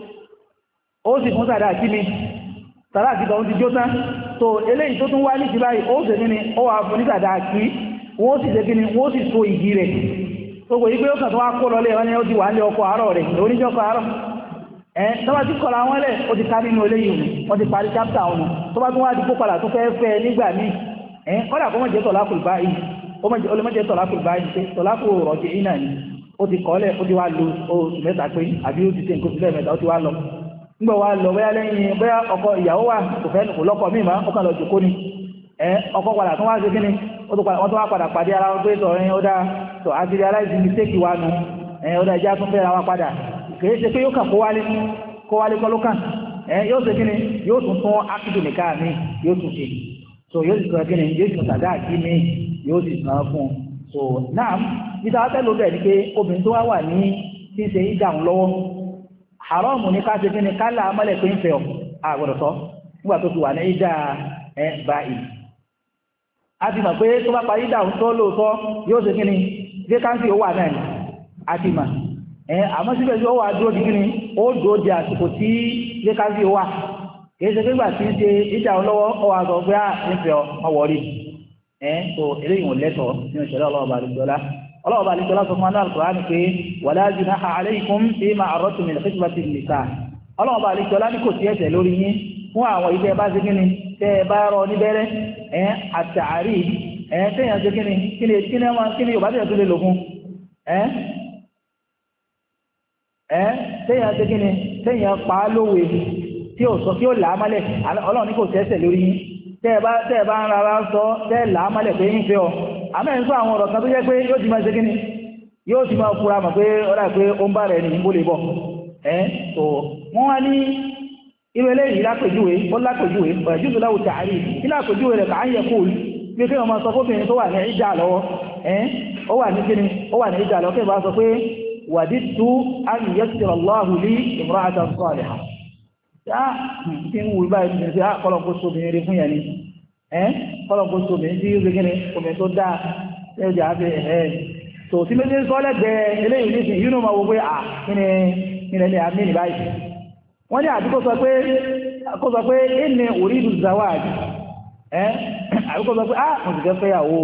ó sì fún sàdá kí mi sàdá àti tọ̀hún ti jó tán tó eléyìí tó tún wá ní ti báyìí ó ṣe kíni ó wà fún ní sàdá kí wọ́n sì ṣe kíni wọ́n sì so ìdí rẹ̀ gbogbo yìí pé ó kàn tó wá kó lọlé wọn ni ó ti wà ní ọkọ̀ àárọ̀ rẹ̀ oníjọ́kọ̀ àárọ̀ ẹ̀ tọ́bá tí kọ̀lá wọn lẹ̀ ó ti ká nínú eléyìí òní wọ́n ti parí chápítà ọ̀nà tó bá tún wá di kó padà tó fẹ́ fẹ́ nígbà míì ẹ̀ kọ́dà kó mọ̀ jẹ́ tọ̀lákùl báyìí ó lè mọ̀ jẹ́ tọ̀lákùl báyìí pé tọ̀lákùl rọ̀jẹ̀ iná ni ó ti kọ́lẹ̀ ó ti wá lo oṣù mẹ́ta pé àbí ó ti ṣe nǹkan sílẹ̀ mẹ́ta ó ti wá lọ nígbà wá lọ bóyá lẹ́yìn bóyá ọkọ ìyàwó wà kò fẹ́ kò lọ́kọ míì máa ó kàn lọ jòkó ni ẹ ọkọ padà tó wá ṣe kíni wọ́n tó wá padà pàdé ara wọn pé tọ̀ ẹ̀yìn ó dá tọ̀ àti realize mistake wa nu ẹ̀yìn ó dá ìjà tún fẹ́ra wa padà kìí ṣe pé yóò kàn kó wálé kó wálé kọ́ ló kàn ẹ̀ yóò ṣe kíni yóò tún tún ákìdù nìkan mi yóò tún ṣe so yóò sì sọ kíni yóò sì sọ sàdá àkí mi yóò sì sàn fún un so náà níta wá tẹ́lẹ̀ bẹ́ẹ̀ ni pé obìnrin tó wá wà ní tí ń ṣe ìdáhùn lọ́wọ́ haramu ní ká ṣe kíni ká là á mọ́lẹ̀ pé ń fẹ́ ọ àgbọ̀dọ̀ sọ nígbà tó fi wà ní ìdá ẹ̀ báyìí a ti mọ̀ pé tó bá parí ìdáhùn tó lóòótọ́ yóò ṣe kíni vacancy ó wà náà ni a ti mọ̀ ẹ̀ àmọ́ síbẹ̀ tí ó wà dúró di kíni ó dúró di àsìkò tí vacancy ó wà kìí ṣe pé tí ń ṣe ìdáhùn lọ́wọ́ ó wà sọ pé à ń fẹ́ ọwọ́ rí ẹ̀ tó eléyìí ò lẹ́tọ̀ọ́ nínú ìṣẹ̀lẹ̀ ọlọ́ọ̀bà àdìsọ́lá ọlọ́ọ̀bà àdìsọ́lá sọ fún wa ní Al-Qur'an pé wala junaha alaykum fima arradtum min khitbati an-nisa ọlọ́ọ̀bà àdìsọ́lá ní kò sí ẹ̀ṣẹ̀ lórí yín fún àwọn ilé bá ṣe kíni tẹ́ ẹ bá rọ níbẹ̀rẹ̀ ẹ̀ àtàrí ẹ̀ tẹ́yàn ṣe kíni kíni kíni ọmọ kíni Yorùbá tẹ́yàn tó lè lò fún ẹ̀ ẹ̀ tẹ́yàn ṣe kíni tẹ́yàn pa á lówe tí ó sọ kí ó là á mọ́lẹ̀ Ọlọ́run ní kò sẹ́sẹ̀ lórí yín tẹ́ ẹ bá tẹ́ ẹ bá ń rárá sọ tẹ́ ẹ là á mọ́lẹ̀ pé yín fẹ́ ọ àmọ́ ẹ̀ ń sọ àwọn ọ̀rọ̀ kan tó jẹ́ pé yóò ti máa ṣe kíni yóò ti máa fura mọ̀ pé ọ̀rọ̀ pé ó ń bá rẹ̀ ní ìbò lè bọ̀ ẹ̀ tó wọ́n wá ní irú eléyìí lápèjúwe ó lápèjúwe ọ̀rẹ́júwe láwù tààrí ilé àpèjúwe rẹ̀ kàá yẹ kúl bí kí wọ́n máa sọ fóbìnrin tó wà ní ìjà lọ́wọ́ ẹ́n ó wà ní kíni ó wà ní ìjà lọ́wọ́ kí wọ́n sọ pé wàdídú an yassira Allahu li imra'atan salihah ah kí ń wù báyìí ní ṣe ah kọ́lọ̀kó sóbìnrin rí fún yẹn ni ẹ́ kọ́lọ̀kó sóbìnrin tí ó gbégé obìnrin tó dáa tí ó jẹ́ àbẹ́ ẹ̀ tó tí méjì sọ lẹ́gbẹ̀ẹ́ eléyìí ní ìsìn yúnú ma wo pé ah kí ni ilẹ̀ ní àmì ní báyìí wọ́n ní àdúgbò sọ pé kó sọ pé inni uridu zawaj ẹ́ àdúgbò sọ pé ah mo sì fẹ́ fẹ́yàwó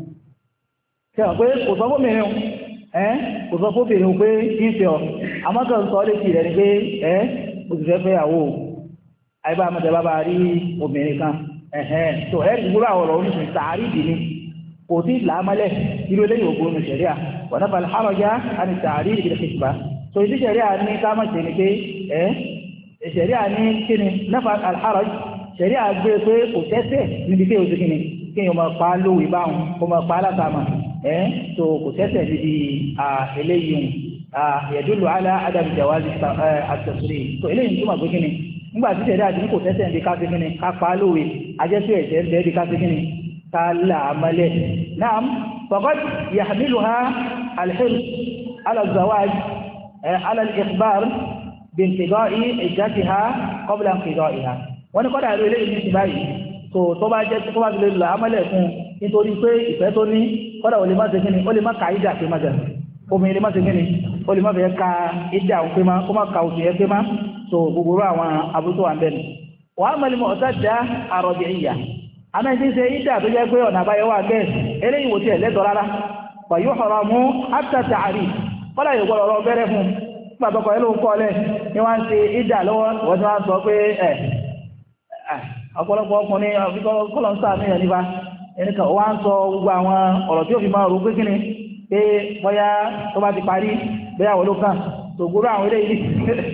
kẹwàá pé kò sọ fóbìnrin ẹ́ kò sọ fóbìnrin pé kí n fẹ́ ọ àmọ́kàn sọ létí rẹ̀ ni pé ẹ́ mo sì fẹ́ fẹ́yàwó àìbá àmọ́tẹ́ bá bá rí obìnrin kan ẹ̀hẹ́n tó ẹ́ gbúrú àwọn ọ̀rọ̀ oníṣẹ́ tààrí ìdí ni kò tí làámọ́lẹ̀ irú eléyìí ògbó ní ṣẹ̀ríà wà náà fàlẹ̀ hàrọ̀já àti tààrí ìdí kìtìbá tó ìdí ṣẹ̀ríà ní kámọ̀ṣe ni pé ẹ́ ṣẹ̀ríà ní kíni náà alhárọ̀j ṣẹ̀ríà gbé pé kò tẹ́sẹ̀ níbi kí o ti kíni kí o máa pa lówì báhùn kó máa pa látàmà ẹ́ tó kò tẹ́sẹ̀ níbi eléyìí yẹ̀dúlù alá adam jawazi àtẹ̀sùrì tó eléyìí tó máa gbé kíni nígbà tí ṣẹ̀ríà ní kò tẹ́sẹ̀ níbi ká sí kíni ká pa lówì ajẹ́sí ẹ̀jẹ̀ ń bẹ́ẹ̀ bí ká sí kíni ká làámọ́lẹ̀ náà faqad yahmiluha alhirs ala zawaj ala al-ikhbar bíntígáì ìjátíha kọ́bílá ìjátíha wọ́n ní kọ́dà ìlú ilé ìlú ti báyìí tó tó bá jẹ́ tó bá ti lè lọ àmọ́lẹ̀ fún nítorí pé ìfẹ́ tó ní kọ́dà ó lè má ṣe kíni ó lè má ka ìjà pé má jẹ́ omi lè má ṣe kíni ó lè má fẹ́ ka ìjà pé má kó má ka òsì yẹn pé má tó gbogbo àwọn abúlé wà ń bẹ̀ ni. wọ́n á mọ̀lẹ́ mọ̀ ọ̀tá já àròjẹ ìyà àmọ́ ìdí ṣe ìjà tó jẹ́ pé ọ̀nà àbáyọ wà bẹ́ẹ̀ eléyìí wò tiẹ̀ lẹ́tọ̀ rárá wà yóò họ̀rọ̀ mú hatta ta'rif kọ́dà yóò gbọ́dọ̀ lọ bẹ̀rẹ̀ fún pàtàkọ̀ ẹlò ń kọ́lẹ̀ ní wọ́n ń ṣe ìjà lọ́wọ́ wọ́n tí wọ́n sọ pé ẹ̀ ọ̀pọ̀lọpọ̀ ọkùnrin kọ́lọ̀nsá mìíràn nípa ẹnìkan wọ́n ń sọ gbogbo àwọn ọ̀rọ̀ tí ó fi máa rò pé kíni pé bóyá tó bá ti parí bóyá wọ́n ló kàn tó gbúrú àwọn ilé ìdí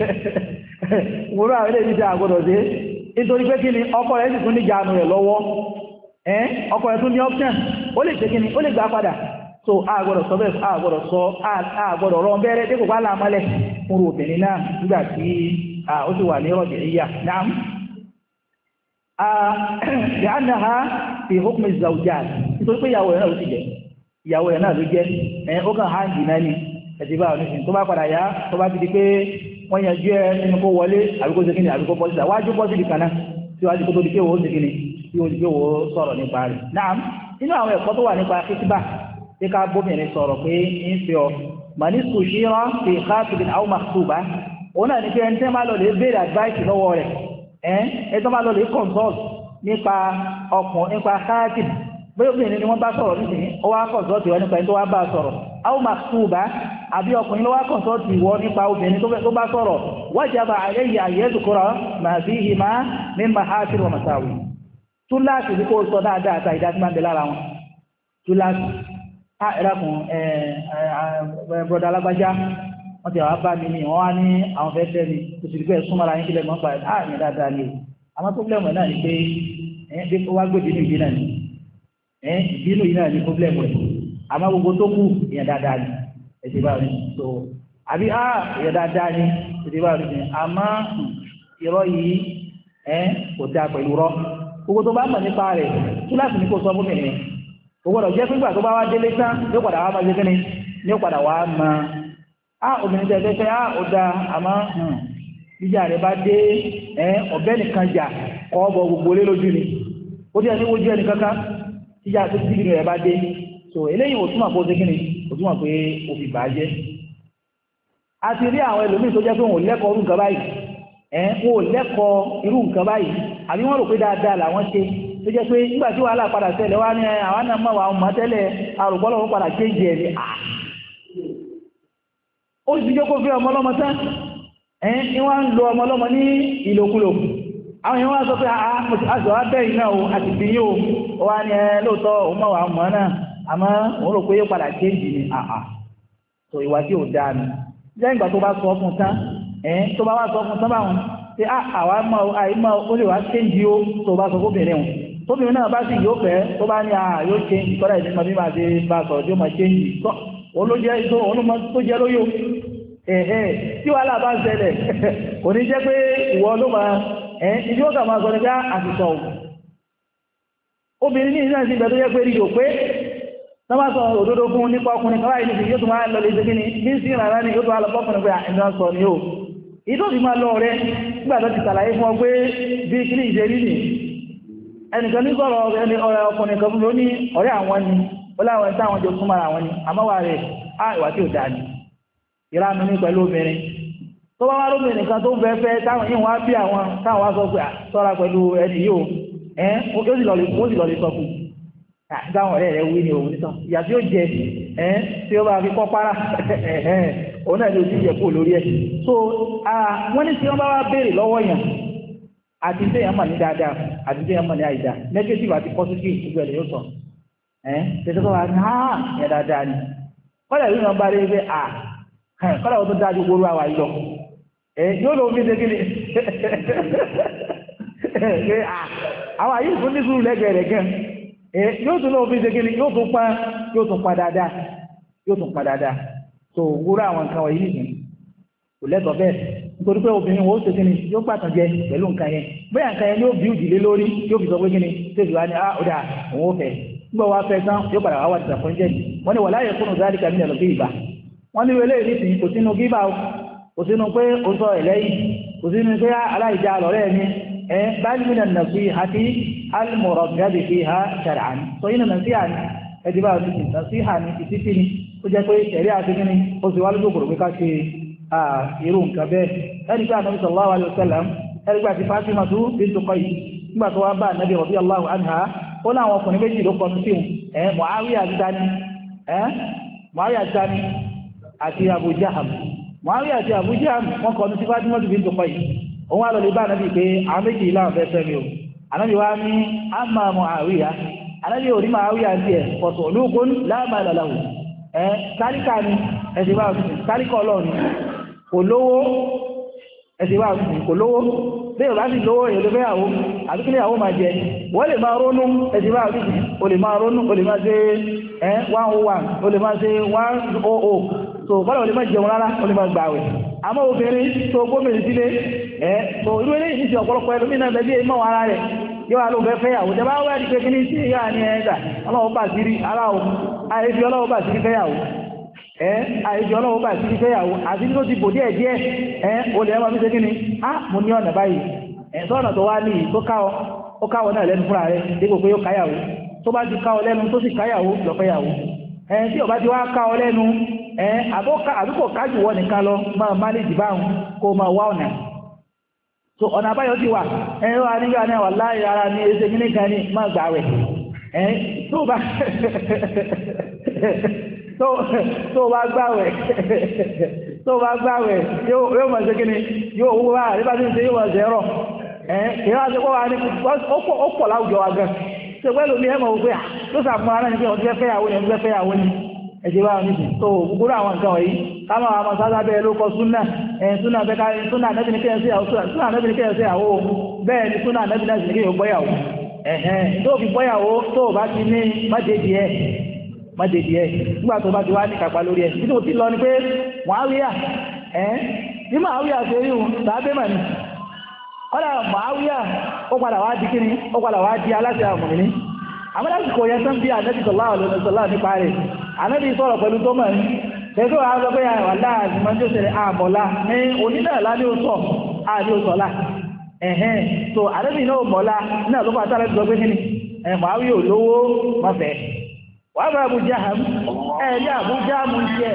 gbúrú àwọn ilé ìdí tí a gbọ́dọ̀ dé nítorí pé kíni ọkọ rẹ̀ sì tún ní ìjánu rẹ̀ lọ́wọ́ ọkọ rẹ̀ tún ní option ó lè ṣe kíni ó lè gbà padà so a gbọ́dọ̀ sọ bẹ́ẹ̀ a gbọ́dọ̀ sọ a gbọ́dọ̀ rọ bẹ́rẹ̀ tí kò bá láàmọ́lẹ̀ fún obìnrin náà nígbà tí ó ti wà ní ọ̀dẹ̀ ìyà náà li'annaha fi hukm az-zawjat nítorí pé ìyàwó rẹ̀ náà ló ti jẹ́ ìyàwó rẹ̀ náà ló jẹ́ ẹ̀ ó kàn háǹdì náà ni ẹ̀sìn bá òní tó bá padà yá tó bá ti di pé wọ́n yanjú ẹ nínú kó wọlé àbíkó ṣe kíni àbíkó bọ́ síta wájú bọ́ síbi kan náà tí wájú kó tó di pé wò ó ṣe kíni tí ó di pé wò ó sọ̀rọ̀ nípa rẹ̀ náà nínú àwọn ẹ̀kọ́ tó wà nípa kíkíbà tí ká bóbìnrin sọ̀rọ̀ pé ń fi ọ manisku ṣíra fi khatibin aw makhtuba òun náà ní pé ẹni tẹ́ máa lọ lè béèrè advice lọ́wọ́ rẹ̀ ẹ́n ẹni tó máa lọ lè consult nípa ọkùn nípa khatib bóyá obìnrin ni wọ́n bá sọ̀rọ̀ nísìnyí ó wá consult ìwọ nípa ẹni tó wá bá sọ̀rọ̀ aw makhtuba àbí ọkùnrin ló wá consult ìwọ nípa obìnrin tó bá sọ̀rọ̀ wajaba alayhi an yadhkura ma fihima min mahasin wa masawi túláàsì ní kó sọ dáadáa àtà ìdá tí máa ń bẹ lára wọn túláàsì ẹ̀rákùn ẹ̀bọ̀dà alágbájá wọ́n ti àwọn bá mi ní wọ́n wá ní àwọn fẹ́ fẹ́ mi tó sì rígbẹ́ súnmọ́ra yín kílẹ̀ mọ́pàá ààrin dáadáa ní àwọn pọ́blẹ̀mù náà ni pé ẹ̀yìn wá gbé ìbínú ìdí náà ni ìbínú yìí náà ni pọ́blẹ̀mù ẹ̀ àmọ́ gbogbo tó kù èèyàn dáadáa ni ẹ̀sìn bá rí so àbí á èèyàn dáadáa ni ẹ̀sìn bá rí àmọ́ irọ́ yìí ẹ̀ kò dáa pẹ̀lú rọ́ gbogbo tó bá mọ̀ nípa rẹ̀ túláàsì ní kò sọ fún mi ògbọ́dọ̀ jẹ́ pígbà tó bá wá délé tán yóò padà wá máa jẹ́ kíni ní ó padà wá máa á obìnrin tẹ́ fẹ́ fẹ́ á ó dá àmọ́ jíjà rẹ̀ bá dé ẹ́ ọ̀bẹ nìkan jà kọ́ bọ gbogbo lé lójú ni ó dé ẹni wojú ẹni kankan jíjà tó ti rẹ̀ bá dé so eléyìí ò túmọ̀ pé ó ṣe kíni ò túmọ̀ pé ó fi bà á jẹ́ a ti rí àwọn ẹlòmíì tó jẹ́ pé wọn ò lẹ́kọ̀ọ́ irú nǹkan báyìí ẹ̀ wọn ò lẹ́kọ̀ọ́ irú nǹkan báyìí àbí wọ́n rò pé dáadáa làwọn ṣe tó jẹ́ pé nígbàtí wàhálà padà ṣẹlẹ̀ wá ní àwọn náà mọ́ àwọn ọmọ tẹ́lẹ̀ àrùgbọ́lọ̀ wọn padà kéjì ẹ̀ ní à ó sì jókòó fi ọmọ ọlọ́mọ tán ẹ̀yìn ní wọ́n ń lo ọmọ ọlọ́mọ ní ìlòkulò àwọn èèyàn wá sọ pé àṣọ abẹ́yìn náà àti bí yóò wá ní ẹ lóòótọ́ òun mọ̀ wà mọ́ náà àmọ́ òun rò pé yóò padà kéjì ní àà tó ìwà tí ò dáa ni lẹ́yìn ìgbà tó bá sọ fún tán ẹ̀yìn tó bá wá sọ fún tán báwọn pé àwa mọ̀ àìmọ̀ ó lè wá kéjì ó tó bá sọ fóbìnrin wọn tóbìnrin náà bá sì yóò fẹ́ tó bá ní àà yóò ṣe ìkọ́lá ìsinmi bí máa ṣe bá sọ̀rọ̀ tí ó máa ṣe ń yìí tọ́ olójẹ́ ìtò olúmọ tó jẹ́ lóyò ẹ̀ẹ́ tí wàhálà bá ń ṣẹlẹ̀ kò ní jẹ́ pé ìwọ ló máa ẹ̀ ìdí ó kà máa sọ ní ká àtìsọ̀ obìnrin ní ìsinmi ìgbẹ̀ tó jẹ́ pé rí yóò pé tó bá sọ òdodo fún nípa ọkùnrin kan láì níbi yóò tún máa lọ lè ṣe kíni bí sí ìrànlá ni yóò tún wá lọ bọ́kùnrin pé ẹ̀mí sọ ni ó ìdó ti máa lọ rẹ nígbà tó ti ṣàlàyé fún ọ pé bí kíní ìṣerí nì ẹnìkan ní sọ̀rọ̀ ẹni ọ̀rẹ́ ọkùnrin kan fún mi ó ní ọ̀rẹ́ àwọn ni ó láwọn ẹni táwọn jọ súnmọ́ àwọn ni àmọ́wà rẹ̀ á ìwà tí ò dáa ni ìránu ní pẹ̀lú obìnrin tó bá wá lóbìnrin kan tó ń fẹ́ fẹ́ táwọn yìí wá bí àwọn táwọn wá sọ pé sọ́ra pẹ̀lú ẹni yìí ó ẹ́ ó sì lọ lè sọ fún dáwọn ọ̀rẹ́ rẹ̀ wí ní òun nítàn ìyà tí ó jẹ ẹ́ tí ó bá fi kọ́ párá òun náà ni ó ti jẹ kó lórí ẹ̀ so wọ́n ní tí wọ́n bá wá béèrè lọ́wọ́ yàn àti tí èèyàn mọ̀ ní dáadáa àti tí èèyàn mọ̀ ní àìdá negative àti positive gbogbo ẹ̀ yóò sọ ẹ́ tẹ́tẹ́ tó wà ní àá yẹn dáadáa ni kọ́lá ìlú náà bá rí pé à kọ́lá wọn tó dájú gbóró àwà yìí lọ ẹ́ yóò lọ fi dégé ni àwọn àyè ìfún ní sùúrù lẹ́gbẹ̀ẹ́ rẹ̀ gan yóò tún lọ́wọ́ fi ṣe kí ni yóò tún pa yóò tún pa dáadáa yóò tún pa dáadáa so wúrà àwọn nǹkan wọ̀nyí nìyí kò lẹ́tọ̀ọ́ bẹ́ẹ̀ nítorí pé obìnrin wo ṣe kí ni yóò pàtàn jẹ pẹ̀lú nǹkan yẹn bóyá nǹkan yẹn yóò bí òjìlé lórí yóò fi sọ pé kí ni tó fi wá ní ah ọ̀dà òun ò fẹ́ nígbà wá fẹ́ tán yóò padà wá wà disappointed wọ́n ní wọ́n láyé fún ọ̀dà àdìkà mílíọ̀nù bí ìgbà wọ́n ní wọlé ìrísí kò sínú gíbà kò sínú pé ó sọ ẹ̀lẹ́yìn kò sínú pé aláìjà lọ́rẹ́ mi بل من النصيحة المرغب فيها شرعا فإن النصيحة ẹ̀dìbà òsìsì nàṣíhà ní ìsìsì ní ó jẹ́ pé ẹ̀rí àti gíní ó sì wá lójókòrò pé ká ṣe irú nǹkan bẹ́ẹ̀ ẹ̀rígbà Ànábì sallallahu alaihi wasallam ẹ̀rígbà ti Fátímà bintu Qays nígbà tó wá bá Ànábì radiyallahu anha ó láwọn ọkùnrin méjì ló kọnu sí ẹ̀ Muawiya àti dání ẹ̀ Muawiya àti dání àti Abu Jahm Muawiya àti Abu Jahm wọ́n kọnu sí Fátímà bintu Qays òun wá lọ lè bá Ànábì pé àwọn méjì láwọn fẹ́ fẹ́ mi o Ànábì wá ní amma Muawiya Ànábì ò ní Muawiya àti ẹ̀ pọ̀tọ̀ ológun láàmà lọ́láwò ẹ́ tálíkà ni ẹ̀sìn bá òsìn tálíkà ọlọ́run ni kò lówó ẹ̀sìn bá òsìn kò lówó bí ò bá sì lówó èyí ló fẹ́yàwó àbí kí níyàwó máa jẹ wọ́n lè máa rónú ẹ̀sìn bá òsìn o lè máa rónú o lè máa ṣe ẹ́ one oh one o lè máa ṣe one oh oh so bọ́lá o lè máa jẹun rárá o lè máa gbààwẹ̀ àmọ́ obìnrin tó gómìnà sílé ẹ́ tó irú eléyìí ní ti ọ̀pọ̀lọpọ̀ ẹlòmínà bẹ́bí mọ́ ara rẹ̀ yóò alóò fẹ́ fẹ́yàwó tẹ bá wẹ́ di pé kí ní sí ìyá ní ẹ̀ẹ́dà ọlọ́wọ́ bà sí rí aláwọ̀ àìfi ọlọ́wọ́ bà sí rí fẹ́yàwó ẹ́ àìfi ọlọ́wọ́ bà sí rí fẹ́yàwó àti tó ti bò díẹ̀ díẹ̀ ẹ́ o lè ẹmọ́ fi ṣe kí ni á mo ní ọ̀nà báyìí ẹ̀ sọ́nà tó wá ní tó káwọ́ ó káwọ́ náà lẹ́nu fúnra rẹ̀ dípò pé ó káyàwó tó bá ti káwọ́ lẹ́nu tó sì káyàwó lọ fẹ́yàwó ẹ̀ tí ò bá ti wá káwọ́ lẹ́nu ẹ̀ àbúkò kájù wọ nìkan lọ máa má lè dìbáhùn kó máa wá ọ̀nà so ọ̀nà àbáyọ ti wà ẹ̀yọ́ àníyàn náà wà láàrin ara ní ẹsẹ̀ gínìkan ní máa gbà rẹ̀ ẹ̀ tó bá tó bá gbà rẹ̀ tó bá gbà rẹ̀ yóò mọ̀ sí gíní yóò owó wá rí bá tí ń ṣe yóò mọ̀ sí ẹ̀rọ ẹ̀ ìrìn àti pọ́ wá ní ó pọ̀ láwùjọ wa gan ṣe pẹ́lú ní ẹmọ̀ òpé ló sàmọ́ ara ní pé ọdún fẹ́ fẹ́yàwó ni ọdún fẹ́ fẹ́yàwó ni ẹ̀jẹ̀ bá wọn nìsí tó gbogbo àwọn nǹkan wọ̀nyí káwọn àwọn sáájá bẹ́ẹ̀ ló kọ súnà ẹ̀ súnà bẹ́ẹ̀ kárí súnà nẹ́bí ní kéyàn sí àwọ́ súnà nẹ́bí ní kéyàn sí àwọ́ bẹ́ẹ̀ ni súnà nẹ́bí náà sì ní kéyàn gbọ́yàwó ẹ̀hẹ́n tó fi gbọ́yàwó tó bá ti ní májèjì ẹ̀ májèjì ẹ̀ nígbà tó bá ti wá ní kápá lórí ẹ̀ títí mo ti lọ ni pé Muawiya ẹ̀ bí Muawiya ṣe rí òun tàbí mà ní kọ́lá Muawiya ó padà wá di kíni ó padà wá di aláṣẹ àmùmí àmọ́ lásìkò yẹn tán bí Ànábì sallallahu alaihi wasallam nípa rẹ̀ Ànábì sọ̀rọ̀ pẹ̀lú tó mọ̀ ní ẹgbẹ́ wa lọ pé àwà láàrin mọ́ tí ó ṣẹlẹ̀ àmọ́lá ní onínàlá ní ó sọ àrí ó sọ́lá ẹ̀hẹ́n tó Ànábì náà mọ́lá náà ló pàtàkì lọ pé kíni Muawiya olówó mọ́fẹ́ wà bá Abu Jahm ẹ̀rí Abu Jahm jẹ́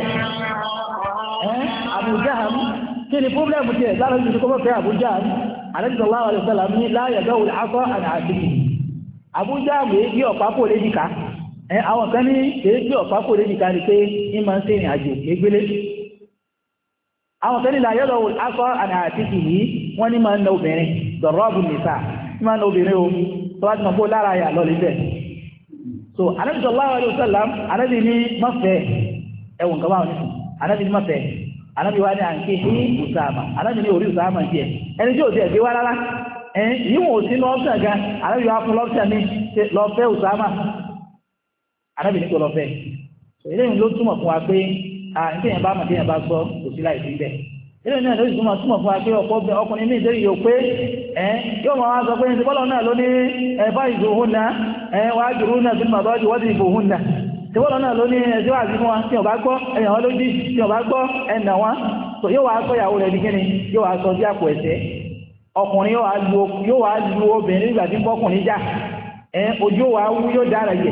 Abu Jahm kí ni pọ́blẹ́mù jẹ́ lára ìlú kọ́ mọ́fẹ́ Abu Jahm Ànábì sallallahu alaihi wasallam ní la yada'u al-'asa 'an 'atiqihi Abu Jahm bí ọ̀pá kò lè dìkà ẹ àwọn kan ní èégbé ọ̀pá kò lè dìkà ní pé ní máa ń ṣe ìrìn àjò égbélé àwọn kan ní la yada'u al-'asa 'an 'atiqihi wọ́n ní máa ń na obìnrin dọ̀rọ́bù nìsà ní máa ń na obìnrin o tó wá ti mọ̀ bó lára yà lọ lè bẹ̀ so Ànábì sallallahu alaihi wasallam Ànábì ní mọ́fẹ́ ẹwọ̀n kan báwọn nìsín Ànábì ní mọ́fẹ́ Ànábì wá ní àǹkí ní Usama Ànábì ní orí Usama jẹ ẹni tí ò ti ẹ̀gbé wá rárá ẹ̀yìn yíwọ̀n ò sí lọ́ọ̀fẹ́ gan Ànábì wá fún lọ́ọ̀fẹ́ ní lọ́ọ̀fẹ́ Usama Ànábì ní kò lọ́ọ̀fẹ́ so eléyìí ló túmọ̀ fún wa pé àìsíyàn bá mọ̀ tí yẹn bá sọ kò sí láì sí bẹ́ẹ̀ eléyìí náà ló sì túmọ̀ túmọ̀ fún wa pé ọ̀pọ̀ ọkùnrin ní ìdérí yóò pé ẹ̀ yóò máa wá sọ pé ní bọ́lọ̀ náà ló ní ẹ̀fà ìzòhún náà ẹ̀ wá jùrú náà sí màbájú wọ́n ti ìbòhún náà tẹ́wọ́n náà ló ní ẹjọ́ àti fún wa tí ọba gbọ́ ẹ̀yàn wọn lójú tí ọba gbọ́ ẹ̀nà wọn tó yóò wá sọ ìyàwó rẹ̀ ní kíni yóò wá sọ sí àpò ẹ̀sẹ̀ ọkùnrin yóò wá lu obìnrin nígbà tí ń bọ́kùnrin já ẹ̀ ojú wa wú yóò dára yẹ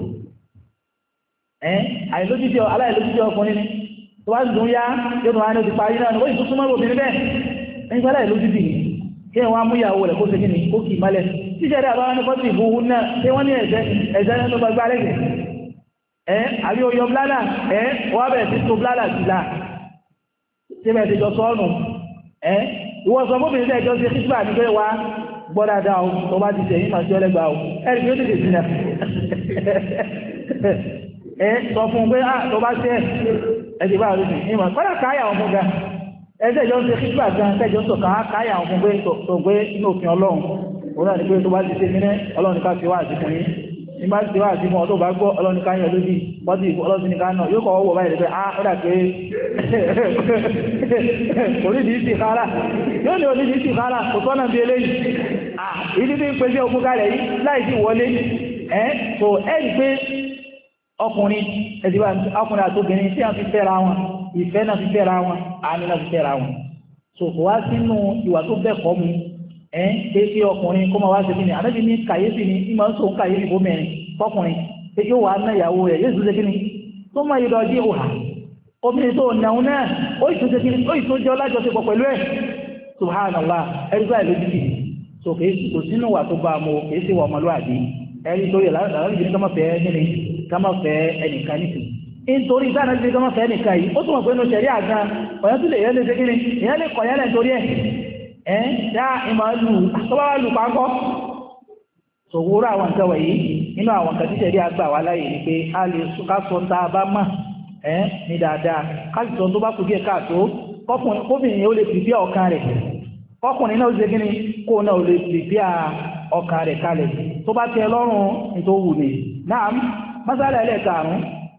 ẹ̀ àìlójútì aláìlójútì ọkùnrin ni tó wá dùn yá yóò tún wá ní o ti parí náà ó sì tún súnmọ́ obìnrin bẹ́ẹ̀ nígbà aláìlójútì kí wọ́n á mú ìyàwó rẹ̀ kó ṣe kíni ó kì í mọ́lẹ̀ tíṣẹ́ rẹ̀ àbáwọn ní fọ́tì ìbú náà tí wọ́n ní ẹ̀sẹ̀ ẹ̀sẹ̀ tó gbàgbá lẹ́gbẹ̀ẹ́ ẹ́ àbí oyọ bládà ẹ́ wọ́n bẹ̀rẹ̀ sí tó bládà sí láà tí bẹ̀rẹ̀ ti jọ sọ́ọ̀nù ẹ́ ìwọ̀n sọ fóbìnrin tẹ́ ẹjọ́ sí kíkà ní pé wá gbọ́dàdà o tó bá ti tẹ̀yìn màá sí ọlẹ́gbà o ẹ̀rì tí ó tètè sí náà ẹ́ sọ fún pé ah tó bá tẹ́ ẹ̀sì bá rí ní ìmọ̀ kọ́dà káyà ọmọ ga ẹjẹ́ ìjọ sí kíkà gan tẹ́jọ́ sọ kàn á káyà ọmọ pé tó gbé inú òfin ọlọ́run òun náà ni pé tó bá ti tẹ́ mílẹ̀ ọlọ́run ká fi wá àti fún yín ìmá ti wá àti fún ọ tó bá gbọ́ ọlọ́nìká yẹn lójú bọ́dí ọlọ́sìnìká náà yóò kọ́ ọwọ́ báyìí pé ah ó dà pé onídìí sí kára yóò ní onídìí sí kára kò tọ́nà bí eléyìí ah ìdí tí ń pèsè ogun kalẹ̀ yìí láì sí wọlé ẹ́ so ẹ́rì pé ọkùnrin ẹ̀dìbà ọkùnrin àtòbìnrin tí a fi fẹ́ra wọn ìfẹ́ náà fi fẹ́ra wọn àánú náà fi fẹ́ra wọn so kò wá sínú ìwà tó bẹ́ẹ̀kọ́ mu ẹ́n kéèké ọkùnrin kó máa wá sí kíni ànábì ní kàyéfì ní ìmọ̀ ń sọ ń kàyéfì bó mẹ́rin fọkùnrin pé yóò wá ná ìyàwó rẹ̀ yóò tún ṣe kíni tó máa yọ ọdí òhà obìnrin tó nàún náà ó ì tún ṣe kíni ó ì tún jẹ́ ọlájọṣepọ̀ pẹ̀lú ẹ̀ subhanallah ẹ̀rí báyìí lójú kìí so kìí kò sínú wà tó bá a mọ kìí sí wà ọmọlúwàbí ẹ̀rí torí làwọn ìdílé kọ́mọ fẹ́ kíni kọ́mọ fẹ́ ẹnìkan nìkan nítorí ìdáná ìdílé kọ́mọ fẹ́ ẹnìkan yìí ó tún mọ̀ pé inú ṣẹ̀rí àgán ọ̀yọ́ tún lè yẹ́ lé ṣe kíni ìyẹn lè kọ̀ yẹ́lẹ̀ torí ẹ̀ ẹ́ dá ìmọ̀ lù àtọ́wà lù pàákọ́ ṣòwúrò àwọn nǹkan wọ̀nyí nínú àwọn nǹkan títẹ̀ rí àgbà wá láyé ni pé a lè kásọ tá a bá mọ̀ ẹ́ ní dáadáa káàkiri tó bá kù díẹ̀ káàtó kóbìnrin ó lè pìpíà ọkàn rẹ̀ kọkùnrin náà ó ṣe kíni kó náà ó lè pìpíà ọkàn rẹ̀ kalẹ̀ tó bá tẹ́ lọ́rùn nítorí wù mí náà mọ́sálà ẹlẹ́ẹ̀karùn-ún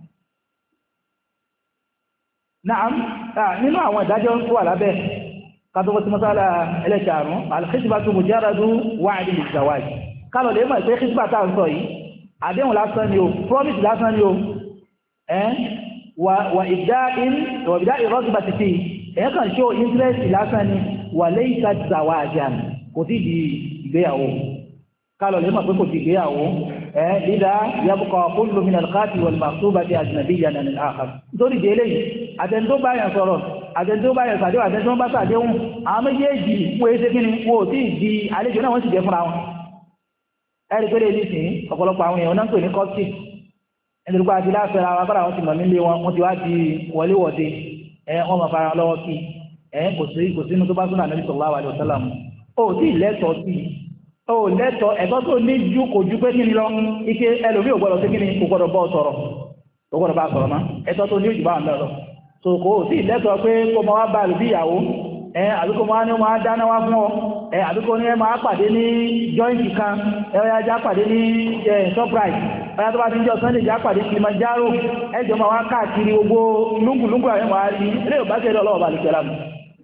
náà nínú àwọn ìdájọ́ tó wà lábẹ́ kátó tí mọ́sálà ẹlẹ́kàrún alkhitbatu mujarradu wa'di lizawaj kálọ̀ lè mọ̀ pé khitba tá ń sọ yìí àdéhùn lásán ni o promise lásán ni o ẹ́n wà ìdáìn wà ìdá ìrọ́sìbàtì fi ẹ̀yẹ́ kàn show interest lásán ni wà laysa zawajan kò tí di ìgbéyàwó kálọ̀ lè mọ̀ pé kò tí ìgbéyàwó ẹ́ lídá yabqa kullu min al-khati wal maktubati ajnabiyyan anil akhar nítorí di eléyìí àtẹ̀ntó báyàn sọ̀rọ̀ àtẹ̀ntó báyàn sàdéhùn àtẹ̀ntó bá sàdéhùn àwọn méjèèjì wọ́n èé ṣe kí ni wọ́n ò tí ì di àlejò náà wọ́n sì jẹ́ fúnra wọn ẹ̀rí pé lè nísìnyí ọ̀pọ̀lọpọ̀ àwọn èèyàn náà ń pè ní kọ́pì nítorí pé àti láfẹ́ra wa bára wọn ti mọ̀ nílé wọn wọ́n ti wá di wọléwọ̀de ẹ wọ́n máa fara lọ́wọ́ sí ẹ kò sí kò sínú tó bá súnà Ànábì sallallahu alaihi wasallam ó tí ì lẹ́tọ̀ọ́ sí ó lẹ́tọ̀ọ́ ẹ̀tọ́ tó ní ju kò ju pé kí ni lọ ike ẹlòmí ò gbọ́dọ̀ sí kí ni kò gbọ́dọ̀ bọ́ sọ̀rọ̀ kò gbọ́dọ̀ bá sọ̀rọ̀ mọ́ ẹ̀tọ́ tó ní ìjùbá àwọn lọ́rọ̀ so kò sí lẹ́tọ̀ọ́ pé kó máa wá bá àlùbí ìyàwó ẹ àbíkó máa ní ó máa dáná wá fún ọ ẹ àbíkó ní ẹ máa pàdé ní jọ́ìntì kan ẹ ọ̀yá já pàdé ní Shoprite ọ̀yá tó bá ti ń jọ Sunday já pàdé Kilimanjaro ẹjọ́ máa wá káàkiri gbogbo lúngùlúngù àwọn ẹ̀mọ̀ àrí ilé ò bá tẹ̀lé ọlọ́wọ́ bá lè tẹ̀lá mu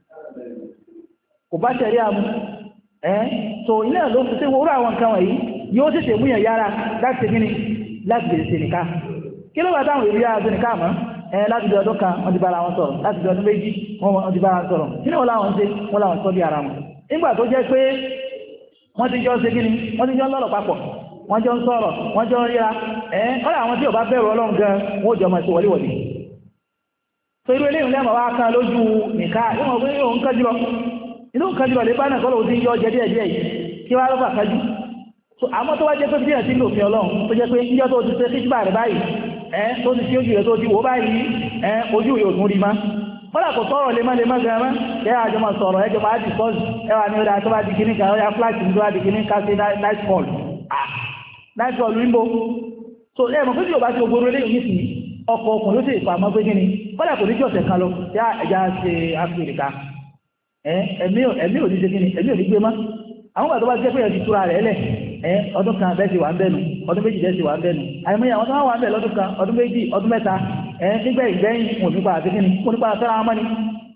kò bá tẹ̀lé àmú ẹ́ so ilé ẹ̀ ló fi ṣe wúrọ̀ àwọn nǹkan wọ̀nyí yóò tètè mú yàn yára láti ṣe kíni láti lè ṣe nìka kí ló bá táwọn èrí yára ṣe nìka mọ́ ẹ láti di ọdún kan wọ́n ti bára wọn sọ̀rọ̀ láti di ọdún méjì wọ́n ti bára wọn sọ̀rọ̀ kí ni wọ́n láwọn ṣe wọ́n láwọn sọ́ bí ara wọn nígbà tó jẹ́ pé wọ́n ti jọ ṣe kíni wọ́n ti jọ ń lọ́rọ̀ papọ̀ wọ́n jọ ń sọ̀rọ̀ wọ́n jọ ń ríra ẹ́ ọ́rọ̀ àwọn tí ò bá bẹ̀rù Ọlọ́run gan wọ́n jọ máa ṣe wọléwọ̀dé so irú eléyìí lẹ́mọ̀ wá kan lójú nìka yóò mọ̀ pé yóò ń kájú lọ inú kájú lọ lè bá náà kọ́lọ̀ òdí yọ jẹ díẹ̀ díẹ̀ yìí kí wá lọ́fà kájú so àmọ́ tó wá jẹ́ pé bí ẹ̀ sí lòfin Ọlọ́run tó jẹ́ pé níjọ́ tó ti ṣe kíjìbà rẹ̀ báyìí ẹ́ tó ti sí ojú rẹ̀ tó ti wò báyìí ẹ́ ojú rẹ̀ òtún rí má kọ́lá kò sọ̀rọ̀ lè má lè má gan mọ́ ẹ́ àjọ máa sọ̀rọ̀ ẹjọ́ máa dì sọ́ọ̀sì ẹ wà ní ọ̀dà tó bá di kíní kan ọ̀yà flash ní tó bá di kíní ká sí night call ah night call rimbo so ẹ mọ̀ pé tí o bá ti ogboro eléyìí ní sí ọkọ̀ ọkùnrin ló sì ìfàmọ́ pé kíni kọ́lá kò ní jẹ́ ọ̀sẹ̀ kan lọ yá ẹja ṣe áfíríkà ẹ̀mí ò ní ṣe kíni ẹ̀mí ò ní gbé má àwọn bàtọ́ bá jẹ́ pé ẹ̀ ti túra rẹ̀ lẹ̀ ẹ́ ọdún kan bẹ́ẹ̀ sì wà ń bẹ́nu ọdún méjì bẹ́ẹ̀ sì wà ń bẹ́nu àìmọye àwọn tó wà ń bẹ̀ lọ́dún kan ọdún méjì ọdún mẹ́ta ẹ́ nígbà ìgbẹ́yìn wọn nípa àti kíni wọn nípa fẹ́ra wọn mọ́ni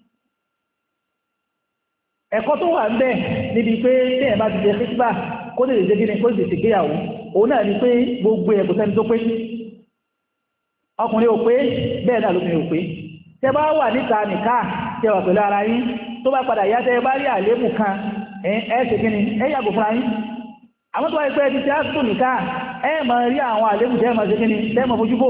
ẹ̀kọ́ tó wà ń bẹ̀ níbi pé tí ẹ̀ bá ti jẹ fífà kó lè ṣe kíni kó lè ṣe gbéyàwó òun náà ni pé gbogbo ẹ̀ kò sẹ́ni tó pé ọkùnrin ò pé bẹ́ẹ̀ náà lóbìnrin ò pé tẹ́ bá wà níta nìka tẹ́ wà pẹ̀lú ara yín tó bá padà yá tẹ́ bá rí àléébù kan ẹ ṣe kí ni ẹ yàgò fúnra yín àwọn tó wáyé pé ẹni tí a tún nìka ẹ máa rí àwọn àléébù tẹ́ máa ṣe kí ni tẹ́ máa fojú bò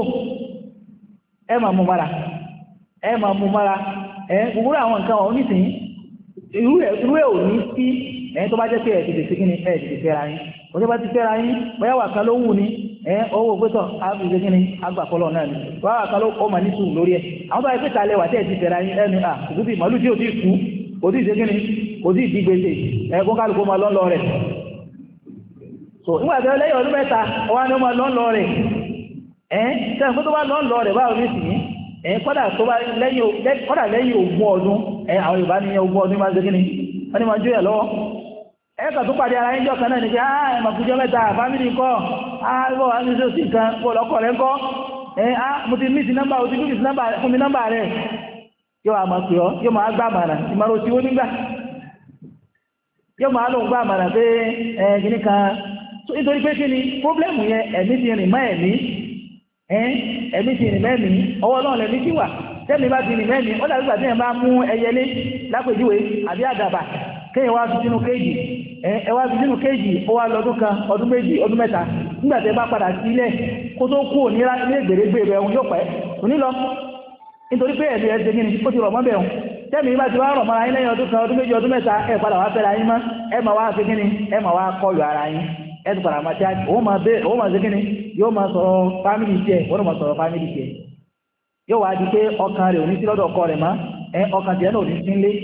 ẹ máa mú mara ẹ máa mú mara ẹ gbogbo àwọn nǹkan wọn nísìnyí irú ẹ̀ ò ní sí ẹ̀yìn tó bá jẹ́ pé ẹ̀ tètè sí kí ni ẹ̀ tètè fẹ́ra yín òjò bá ti fẹ́ra yín bóyá wà kan ló wù ní ẹ̀ owó gbẹ́tọ̀ àbúgbé kí ni agbàpọ̀lọ̀ náà ni bóyá wà kan ló ọmọ ní sùn lórí ẹ̀ àwọn tó bá yẹ pé tàlẹ̀ wà tẹ́ ẹ̀ ti fẹ́ra yín ẹni à òkúti màálù tí ò ti kú kò tí ì ṣe kí ni kò tí ì di gbèsè ẹ̀ kó kálukú máa lọ́ lọ rẹ̀ so nígbà tó lẹ́yìn ọdún mẹ́ta ọwá ni ó máa lọ́ lọ rẹ̀ ẹ̀ sẹ́yìn kó tó bá lọ́ lọ rẹ̀ báwo ní sìn ẹ̀ kọ́dà tó bá lẹ́yìn ogún ọdún ẹ̀ àwọn Yorùbá ní ogún ọdún máa ń ṣe kí ni wọ́n ni máa jó yẹ̀ lọ́wọ́ ẹ̀kà tó pàdé ara ẹjọ́ kan náà ní pé àà ẹ̀mà fújọ́ mẹ́ta fámílì kọ́ ààbọ̀ àmìsí sí nǹkan pọ̀lọ́kọ̀ rẹ̀ kọ́ ẹ̀ á mo ti mísì nọ́mbà o ti mísì nọ́mbà fún mi nọ́mbà rẹ̀ yóò àmà pè ọ́ yóò máa gbà màrà ìmọ̀ràn tí ó nígbà yóò máa lóun gbà màrà pé ẹ̀ kìíní kan nítorí pé kí ni pọ́blẹ́mù yẹn ẹ̀mí ti rìn mọ́ ẹ̀mí ẹ̀mí ti rìn mẹ́mí ọwọ́ náà lẹ̀mí ti wà tẹ́mi bá ti rìn mẹ́mí ó dàbí gbà tí ẹ̀ bá mú ẹyẹlé lápèjúwe àbí àdàbà kéyìn wá fi sínú kéèjì ẹ wá fi sínú kéèjì ó wá lọ́dún kan ọdún méjì ọdún mẹ́ta nígbàtẹ́ bá padà sílẹ̀ kó tó kú ní ìgbèrègbè rẹ̀ òun yóò pẹ́ kò ní lọ nítorí pé ẹ̀dẹ̀ ẹ̀dẹ̀ gíní ó ti rọ̀ mọ́ bẹ̀rún tẹ́mi bá ti wá rọ̀ mọ́ra yín lẹ́yìn ọdún kan ọdún méjì ọdún mẹ́ta ẹ padà wá fẹ́ra yín mọ́ ẹ máa wá fi gíní ẹ máa wá kọlù ara yín ẹ ti padà máa ṣáàjì òun máa bẹ́ẹ̀ òun máa ṣe gíní yóò máa sọ̀rọ̀ fámìlì tiẹ̀ wọ́n máa sọ̀rọ̀ fámìlì tiẹ̀ yóò wá di pé ọkàn rẹ̀ ò ní sí lọ́dọ̀ ọkọ rẹ̀ mọ́ ẹ ọkàn tiẹ̀ náà ò ní sí nlé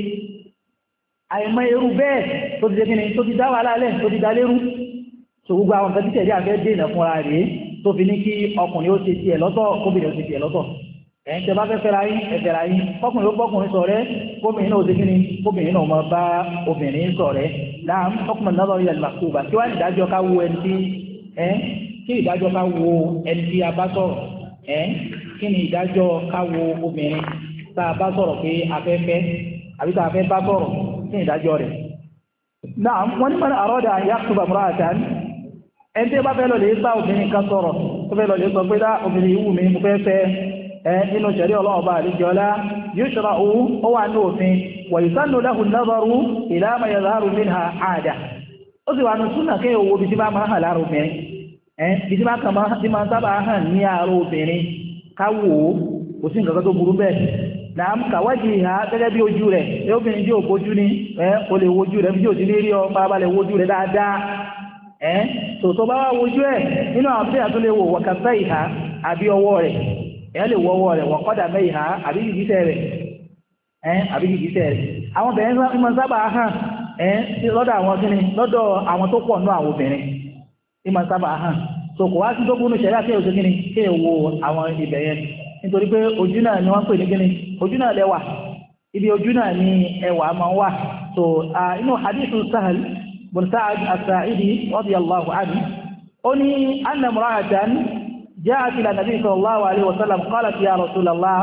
àìmọ̀ irú bẹ́ẹ̀ tó ti jẹ́kíní tó ti dáwà alálẹ̀ tó ti dá lérú so gbogbo àwọn nǹkan títẹ̀lé àfẹ́ dènà fúnra rẹ̀ tó fi ní kí ọkùnrin ó ti tiẹ̀ lọ́tọ̀ kóbìnrin ó ti tiẹ̀ lọ́tọ̀ ẹ̀yìn tẹ bá fẹ́ fẹ́ra yín ẹ̀fẹ́ra yín kọkùnrin ó bọ́kùnrin sọ rẹ̀ kóbìnrin náà ó ti kíní kóbìnrin náà máa bá obìnrin sọ rẹ̀ láàm ọkùnrin náà lọ́rọ̀ yẹn màkúbà kí wá ní ìdájọ́ ká wo ẹni tí ẹ́ kí ìdájọ́ ká wo ẹni tí a bá sọ̀rọ̀ ẹ́ kí ni ìdájọ́ ká wo obìnrin tá a bá sọ̀rọ̀ pé afẹ́fẹ́ àbí tá a fẹ́ bá sọ̀rọ̀ ní ìdájọ́ rẹ̀. Náà wọ́n ní mọ́nà àrọ́dà yàtùbà mùráàtàn ẹni tí ó bá fẹ́ lọ lè bá obìnrin kan sọ̀rọ̀ tó fẹ́ lọ lè sọ pé dá obìnrin ìwú mi mú fẹ́ fẹ́ ẹ nínú ṣẹ̀rí ọlọ́ọ̀bá àríjọlá yóò ṣọ́ra òun ó wà ní òfin wà ìsánú lẹ́hùn nazaru ila ma yazharu minha àdà ó sì wà ní súnà kí owó bí tí bá máa hàn lára obìnrin ẹ bí tí máa sábà hàn ní àárọ̀ obìnrin káwò kò sí nǹkan tó burú bẹ́ẹ̀ náà kàwájì ìhà gẹ́gẹ́ bí ojú rẹ̀ ẹ obìnrin tí ò bójú ní ẹ́ o lè wojú rẹ̀ bí ò sí ní rí ọ bá balẹ̀ wojú rẹ̀ dáadáa ẹ́ tòótọ́ bá wá wojú ẹ̀ nínú àwọn tí a tún lè wò wọ̀kàfẹ́ ìhà àbí ọwọ́ rẹ̀ ẹ̀ lè wọ́ ọwọ́ rẹ̀ wọ̀kọ́dà mẹ́ ìhà àbí gìgísẹ̀ rẹ̀ ẹ́ àbí gìgísẹ̀ rẹ̀ àwọn obìnrin máa sábà hàn ẹ́ lọ́dọ̀ àwọn kíni lọ́dọ̀ àwọn tó pọ̀ nú àwọn obìnrin ní máa sábà hàn so kò wá sí tó kúnnú ṣẹlẹ̀ kéèyàn ṣe kíni kéèyàn wo àwọn ibẹ̀ yẹn nítorí pé ojú náà ni wọ́n pè ní kíni ojú náà lẹ́wà ibi ojú náà ni ẹwà máa wà so inú hadithu Sahal bin Sa'ad as-Sa'idi radiyallahu anhu ó ní anna imra'atan ja'at ila nabi sallallahu alaihi wasallam qalat ya rasulallah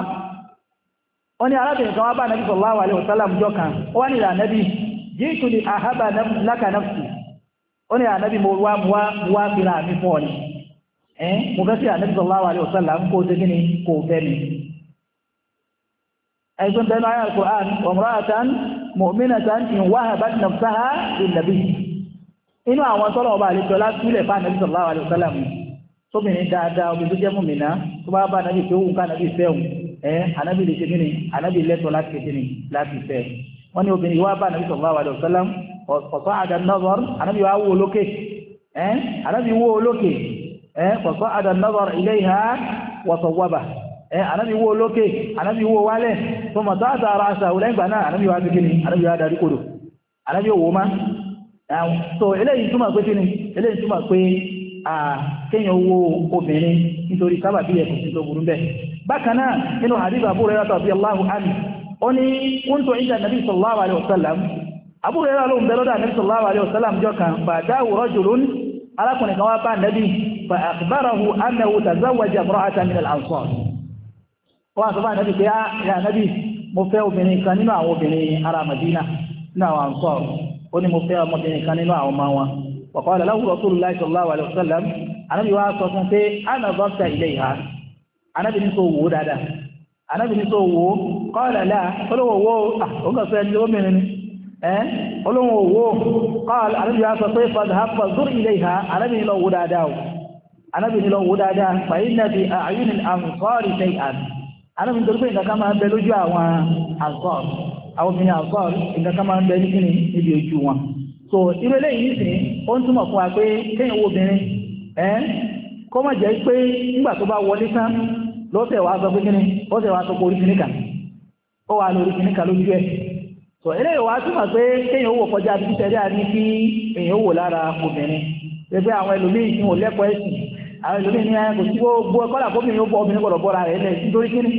ó ní arábìnrin kan wá bá nabi sallallahu alaihi wasallam jọ kan ó wá ní ìlà nabi ji'tu li ahaba laka nafsi ó ní ànábì mo wá mo wá fira mi fún ọ ni ẹ́ mo fẹ́ sí ànábì sallallahu alaihi wasallam kó ṣe gíní kò fẹ́ mi ẹgbẹ́ bẹ́ẹ̀ náà al-Qur'an wa imra'atan mu'minatan in wahabat nafsaha lin-nabi inú àwọn tọ́lọ̀ ọba àlejò látúlẹ̀ fún ànábì sallallahu alaihi wasallam tóbìnrin dáadáa obìnrin tó jẹ́ mùmínà tó bá bá ànábì tó wù ká ànábì fẹ́ òun ẹ́ ànábì lè ṣe gíní ànábì lẹ́tọ̀ọ́ láti ṣe gíní láti fẹ́ wọ́n ní obìnrin wá bá ànábì sallallahu alaihi wasallam فصعد النظر أنا بيوو لوكي اه أنا بيوو لوكي اه فصعد النظر إليها وصوبه اه أنا بيوو لوكي أنا بيوو والي ثم تعطى رأسه لين بنا أنا بيوو بكني أنا بيوو هذا ركوله أنا بيوو ما اه so إليه ثم أقولني إليه ثم أقول ah kéèyàn wo obìnrin nítorí sábàbí ẹ̀ kò sí tó burú bẹ́ẹ̀ bákan náà nínú hadith Abu Hurairah radiyallahu anhu ó ní kuntu inda nabi sallallahu alaihi wasallam Abu Hurairah ló ń bẹ lọ́dọ̀ Ànábì sallallahu alaihi wasallam jọ kan fa'adahu rajulun alákùnrin kan wá bá Ànábì fa akhbarahu annahu tazawwaja imra'atan min al-ansar wọ́n sọ bá Ànábì pé ya Ànábì mo fẹ́ obìnrin kan nínú àwọn obìnrin ará Madina nínú àwọn Ansar ó ní mo fẹ́ ọmọbìnrin kan nínú àwọn ọmọ wọn wa qala lahu Rasulullah sallallahu alaihi wasallam Ànábì wá sọ fún pé ana dhabta ilayha Ànábì ní tó wò dáadáa Ànábì ní tó wò qala la olówó wò ó kàn fẹ́ ní obìnrin ni ẹ́ olówó wò qala Ànábì yá sọ pé fadhhab fanzur ilayha Ànábì ní lọ wò dáadáa Ànábì ní lọ wò dáadáa fa inna fi a'yunil ansari shay'an Ànábì tó pé nǹkan kan máa ń bẹ lójú àwọn ansar àwọn obìnrin ansar nǹkan kan máa ń bẹ ní kíni níbi ojú wọn so irú eléyìí nìsín ó ń túmọ̀ fún wa pé kéèyàn wo obìnrin ẹ́ kó má jẹ́ pé nígbà tó bá wọlé tán lọ́sẹ̀ wá sọ pé kíni lọ́sẹ̀ wá sọ pé orí kìníkà ó wà lórí kìníkà lójú ẹ̀ so eléyìí wá túmọ̀ pé kéèyàn wò kọjá bí tẹ́lẹ̀ àní kí èèyàn wò lára obìnrin pé pé àwọn ẹlòmíì tí wọ́n lẹ́kọ̀ọ́ ẹ̀sìn àwọn ẹlòmíì ní kò sí gbogbo kọ́là kóbìnrin ó bọ́ obìnrin gbọ́dọ̀ bọ́ra rẹ̀ lẹ̀ nítorí kíni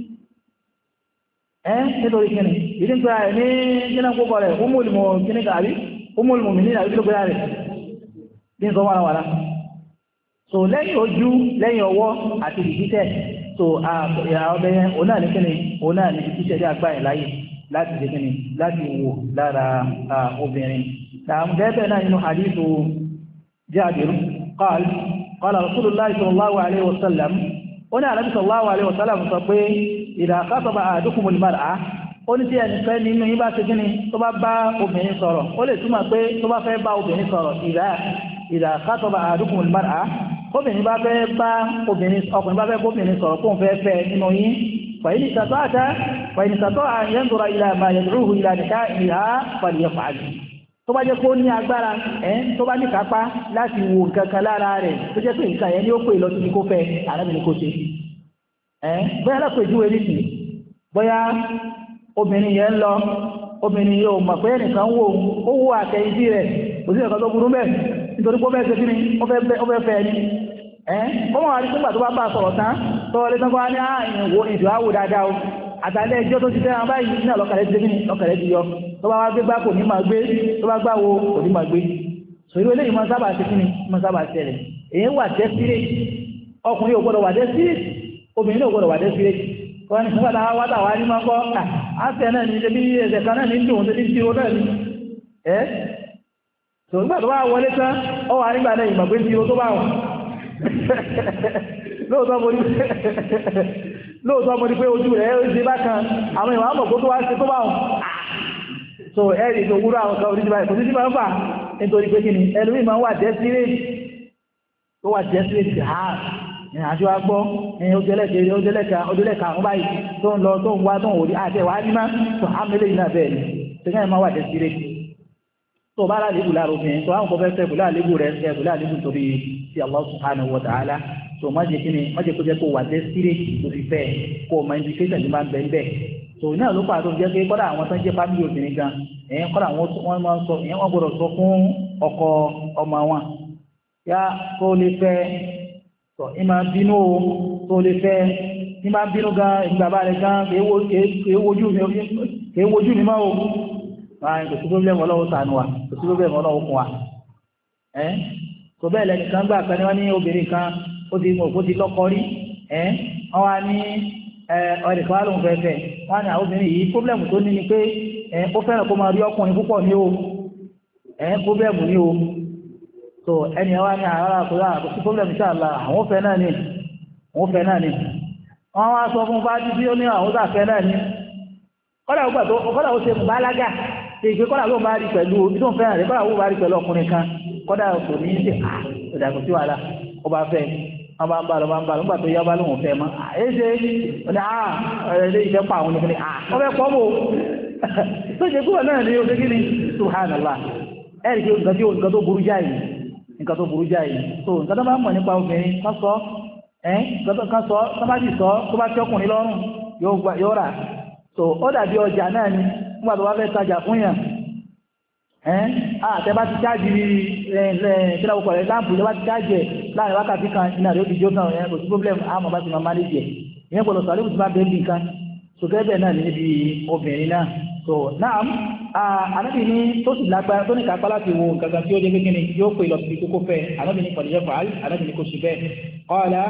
ẹ́ nítorí kíni ìdí ń pẹ́ rẹ̀ ní kíná gbogbo rẹ̀ ó múlùmọ̀ kíníkà àbí ó múlùmọ̀ mí ní àbí tó gbéra rẹ̀ bí n sọ wàrà wàrà so lẹ́yìn ojú lẹ́yìn ọwọ́ àti ìdíkítẹ̀ so ọbẹ̀ òun náà ní kíni òun náà ní ìdíkítẹ̀ dé àgbà ẹ̀ láyé láti ṣe kíni láti wò lára obìnrin gẹ́gẹ́ náà nínú hadithu Jabir qala qala Rasulullahi sallallahu alaihi wasallam ó ní Ànábì sallallahu alaihi wasallam sọ pé idha khataba ahadukumul mar'a ó ní tí ẹnìkan nínú yín bá ṣe kíni tó bá bá obìnrin sọ̀rọ̀ ó lè túmọ̀ pé tó bá fẹ́ bá obìnrin sọ̀rọ̀ ìdá idha khataba ahadukumul mar'a obìnrin bá fẹ́ bá obìnrin ọkùnrin bá fẹ́ bóbìnrin sọ̀rọ̀ kóun fẹ́ fẹ́ nínú yín fàyíní ìtàtọ́ àtà fàyíní ìtàtọ́ àyẹ́ndùra ilẹ̀ àmà yẹ̀dùrúhù ilẹ̀ àdìká ìhà fàlìyẹ̀ fàájì tó bá jẹ́ kó ní agbára ẹ̀ tó bá ní kápá láti wo nǹkan kan lára rẹ̀ tó jẹ́ pé nǹkan yẹn ni ó pè lọ sí kó fẹ́ arábìnrin kó ṣe ẹ̀ bóyá lápèjúwe nìsí bóyá obìnrin yẹn ń lọ obìnrin yóò mọ̀ pé ẹnìkan wò ó wò àtẹ̀yìntì rẹ̀ kò sí ẹ̀kọ́ tó burú bẹ́ẹ̀ nítorí pé ó fẹ́ ṣe kí ni ó fẹ́ fẹ́ ni ẹ́ ọmọ wa rí pé gbà tó bá bá sọ̀rọ̀ tán tọ́wọ́lé tán bá ní àìyànwó ìdíwáwò dáadáa o àtàlẹ́ ẹjọ́ tó ti fẹ́ wọn báyìí ní ọlọ́kàlẹ́ ti gíní ọkàlẹ́ ti yọ tó bá wá gbé gbá kò ní máa gbé tó bá gbáwo kò ní máa gbé so irú eléyìí máa sábà ṣe kíni máa sábà ṣẹlẹ̀ èyí wà desperate ọkùnrin ò gbọdọ̀ wà desperate obìnrin ò gbọdọ̀ wà desperate wọ́n ní fún wàtà wàtà wà ní máa kọ́ àṣẹ náà ní ibi ẹ̀sẹ̀ kan náà ní dùn tó ti ti ro náà ní ẹ́ so nígbà tó bá wọlé tán ọ wà nígbà náà ìmọ̀ pé ti ro tó bá wọn lóòótọ́ mo ní pé ojú rẹ̀ ó ṣe bákan àwọn ìwà àmọ̀ kó tó wá ṣe tó bá wọn so ẹ̀rì tó wúrọ̀ àwọn kan oríṣìí báyìí kò sí sí máa ń fà nítorí pé kí ni ẹlòmíì máa ń wà desperate tó wà desperate ti ha ní àjọ agbọ́ ní ojúlẹ̀kẹ̀ ojúlẹ̀kẹ̀ ojúlẹ̀kẹ̀ àwọn báyìí tó ń lọ tó ń wá tó ń wòrí àti ẹ̀wà ní má tó hàmílẹ̀ yìí náà bẹ́ẹ̀ ni tó kẹ́ máa wà desperate tó bá láàlébù láàrùn obìnrin tó àwọn kò fẹ́ fẹ́ bùlá àlébù rẹ̀ fẹ́ bùlá àlébù torí sí Allah subhanahu wa ta'ala tó má jẹ́ kíni má jẹ́ kó jẹ́ kó wà desperate tó fi fẹ́ kó o mọ indication ní máa ń bẹ̀ ń bẹ̀ tó náà ló pàtó jẹ́ pé kọ́dà àwọn tó ń jẹ́ fámìlì obìnrin gan ẹ̀yìn kọ́dà wọ́n máa ń sọ ẹ̀yìn wọ́n gbọ́dọ̀ sọ fún ọkọ ọmọ wọn yá tó lè fẹ́ tó ì máa bínú o tó lè fẹ́ ì máa bínú gan ìgbàgbà rẹ̀ gan kèé wojú mi máa o kò sí problem ọlọ́wọ́ sànù wa kò sí problem ọlọ́wọ́ kún wa ẹ́ kò bẹ́ẹ̀ lẹ́nu kan gbà kan ní wọ́n ní obìnrin kan ó ti mọ̀ ó ti lọ́kọ rí ẹ́ wọ́n wá ní ọ̀rẹ́ kan wá lóun fẹ́ fẹ́ wọ́n á ní àwọn obìnrin yìí problem tó ní ni pé ó fẹ́ràn kó máa rí ọkùnrin púpọ̀ ní o ẹ́ problem ní o so ẹni wá ní àárá kò rà kò sí problem ṣáàlà àwọn fẹ́ náà ni àwọn fẹ́ náà ni wọ́n wá sọ fún bá jí bí ó ní àwọn fẹ́ náà ni kọ́dà ó gbà tó kọ́dà ó ṣe bàlágà ìgbé kọ́dà ló bá rí pẹ̀lú ìdó ń fẹ́ràn rẹ̀ kọ́dà ó bá rí pẹ̀lú ọkùnrin kan kọ́dà kò ní ṣe ìdàgbò sí wàhálà ó bá fẹ́ wọ́n bá ń bá lọ bá ń bá lọ nígbà tó yá bá lóhùn fẹ́ mọ́ àyèṣe ó ní àá ilé ìfẹ́ pa àwọn onífẹ́ àá wọ́n fẹ́ pọ́ mọ́ tó ṣe kúrò náà ní oṣù kíní subhanallah ẹ̀rì kí nǹkan tí nǹkan tó burú jáì nǹkan tó burú jáì tó nǹkan tó bá mọ̀ nípa obìnrin kan sọ ẹ́ kan sọ tó bá sì sọ tó bá tí ọkùnrin lọ́rùn yóò rà so ó dàbí ọjà náà ni nígbà tó wá fẹ́ tajà fún yàn ẹ́n àtẹ́bá ti chájì kíláwọ́kọ̀ rẹ̀ láàpù ìjọba ti chájì ẹ̀ láàrin wákàtí kan iná rẹ̀ ó ti jó náà ẹ̀ kò sí problem àmọ́ bá ti máa máa lè jẹ́ ìyẹn pọ̀lọ̀ sọ̀rọ̀ ìbùsùn bá bẹ́ẹ̀ bí nǹkan so gẹ́gẹ́ náà ní níbi obìnrin náà so náà anábì ní tó sì lágbára tó ní kápá láti wo nǹkan tí ó jẹ́ kékeré yóò pè lọ sí kókó fẹ́ anábì ní pọ̀lìyẹ́ fàál anábì ní kò sí bẹ́ẹ̀ kọ́ọ̀lá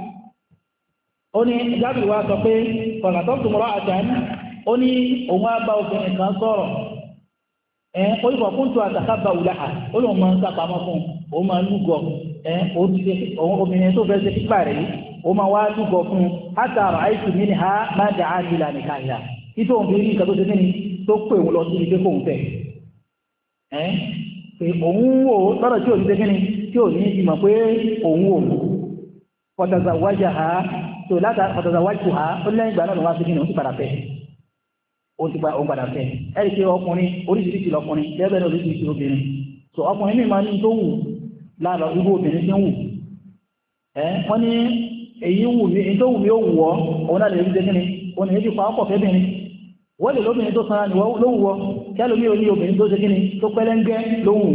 ó ní jábìrì wa sọ pé kọ̀ọ̀lá tó ń tún àtàn ó ní òun á bá obìnrin kan sọ̀rọ̀ ẹ̀ ó ní kọ̀ọ̀kún tó àtàkàbà wùláhà ó lóun máa ń sápamọ́ fún òun máa ń lúgọ ẹ̀ obìnrin tó fẹ́ ṣe pípa rẹ̀ yìí ó máa wá dúgọ fún látàrà àìsù mí ní ha máa dà á nílà nìka ìyá títí òun fi rí nǹkan tó ṣe kíni tó pè òun lọ sí ibi kóun fẹ́ ẹ́ pé òun wò lọ́dọ̀ tí ò ní ṣe kíni tí ò ní ìmọ̀ pé òun wò pọ̀tàzà wájà ha tó látàrà pọ̀tàzà wájú ha ó lẹ́yìn ìgbà náà ló wá sí kíni òun ti padà fẹ́ òun ti padà fẹ́ ẹ̀rí pé ọkùnrin oríṣiríṣi lọkùnrin lẹ́bẹ̀ẹ́ náà oríṣiríṣi obìnrin so ọkùnrin míì máa ní tó wù láàrọ̀ irú obìnrin tí ń wù ẹ́ wọ́n ní èyí wù mí èyí tó wù mí ó wù ọ́ òun náà lè rí jẹ́gínní òun èyí ti pa ọkọ̀ fẹ́bìnrin wọ́n lè lóbìnrin tó sanra nìwọ́ ló wù ọ́ kí á lómi ò ní obìnrin tó jẹ́gínní tó pẹ́lẹ́ńgẹ́ ló wù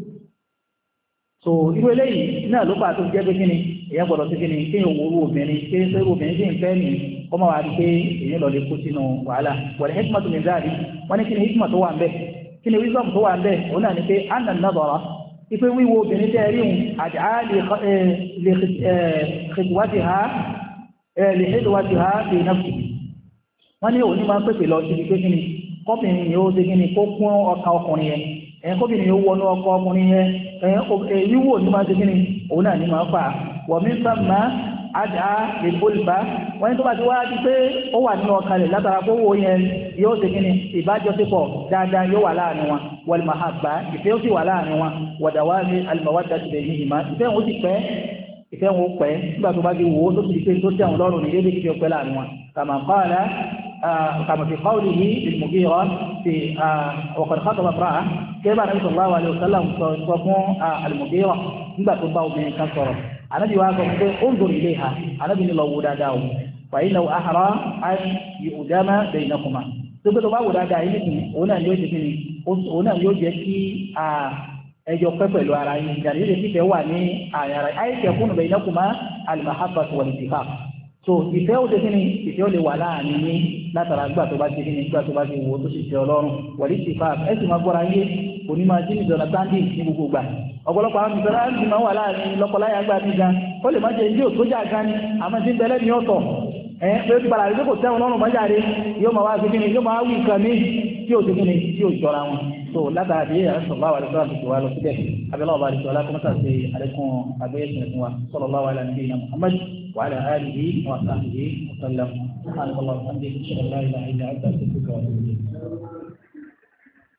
so irú eléyìí náà ló pàtó jẹ́ pé kíni èyàn gbọ́dọ̀ sí kíni kí èyàn wo orú obìnrin kí èyàn sẹ́rù obìnrin tí ń fẹ́ ní kó máa wà ní pé èyàn lọ lè kó sínú wàhálà wọ̀lẹ̀ hikmatu min zalik wọ́n ní kíni hikma tó wà ń bẹ̀ kíni wisdom tó wà ń bẹ̀ òun náà ni pé anna nadara ipe wíwo obìnrin tẹ́ rí hun àdá lè xètùwátìhá lè xètùwátìhá fi nafsi wọ́n ní òun ní máa ń pèpè lọ sí ibi pé kíni kọ́bìnrin yóò ṣe kíni kó kún ọkàn ọkùnrin yẹn ẹ̀yìn kóbìnrin yóò wọnú ọkọ ọkùnrin yẹn èyí wò ní máa ṣe kíni òun náà ní máa fà wọ̀mí sàmà àdá lè bólúbá wọ́n ní tó bá ti wá di pé ó wà nínú ọkàn rẹ̀ látara kó wo yẹn yóò ṣe kíni ìbájọsípọ̀ dáadáa yóò wà láàrin wọn wal mahabba ìfẹ́ ó sì wà láàrin wọn wàdàwà ní al-mawaddati baynihima ìfẹ́ wọn ó sì pẹ́ ìfẹ́ wọn ó pẹ́ nígbà tó bá di wò ó tó ti di pé tó tẹ̀ wọn lọ́rùn ní ilé ìfẹ́ ọpẹ́ láàrin wọn kama qala kama fi qawlihi lil-Mughira fi وقد خطب امرأة كما النبي صلى الله عليه وسلم sọ fún al-Mughira nígbà tó bá obìnrin kan sọ̀rọ̀ Ànábì wa sọ pé انظر إليها Ànábì ní lọ wò dáadáa فإنه أحرى أن يؤدم بينكما tó gbé tó bá wò dáadáa yìí nìkan òun náà yóò ṣe kí ni òun náà yóò jẹ́ kí ẹjọ́ pẹ́ pẹ̀lú ara yìí ìjà yóò jẹ́ kí ìfẹ́ wà ní àyàrá àìsẹ̀ fún baynakuma al-mahabbatu wal-ittifaq so ìfẹ́ ó ṣe kí ni ìfẹ́ ó lè wà láàrin ní látara gbà tó bá ṣe kí ni gbà tó bá ṣe wò tó sì ṣe ọlọ́run wal-ittifaq ẹ sì máa gbọ́ra yé òní máa jí nìjọba sáńdì ní gbogbo gbà ọ̀pọ̀lọpọ̀ àwọn ìjọba ti máa wà láàrin lọ́kọláya gbà mí gan ó lè má jẹ ilé òtójà gan ni àmọ́ ti ń bẹ lẹ́ni ọ̀tọ̀ ẹ̀ pé ó ti padà rí pé kò tẹ́wọn lọ́rùn mọ́jáde yóò máa wá sí kíni yóò máa wí nǹkan ní tí ó ti kíni tí ó jọra wọn so látara bí ẹ̀rọ sallallahu alaihi wasallam ti wá lọ síbẹ̀ abẹ́lẹ́ ọba àdìsọ́ alákọ̀ọ́mọ́sà ṣe àlékún àgbéyẹ̀sìn fún wa sallallahu ala nabiyyina Muhammad wa ala alihi wa sahbihi wa sallam subhanallahi wa bihamdihi ashhadu an la ilaha illa anta astaghfiruka wa atubu ilayk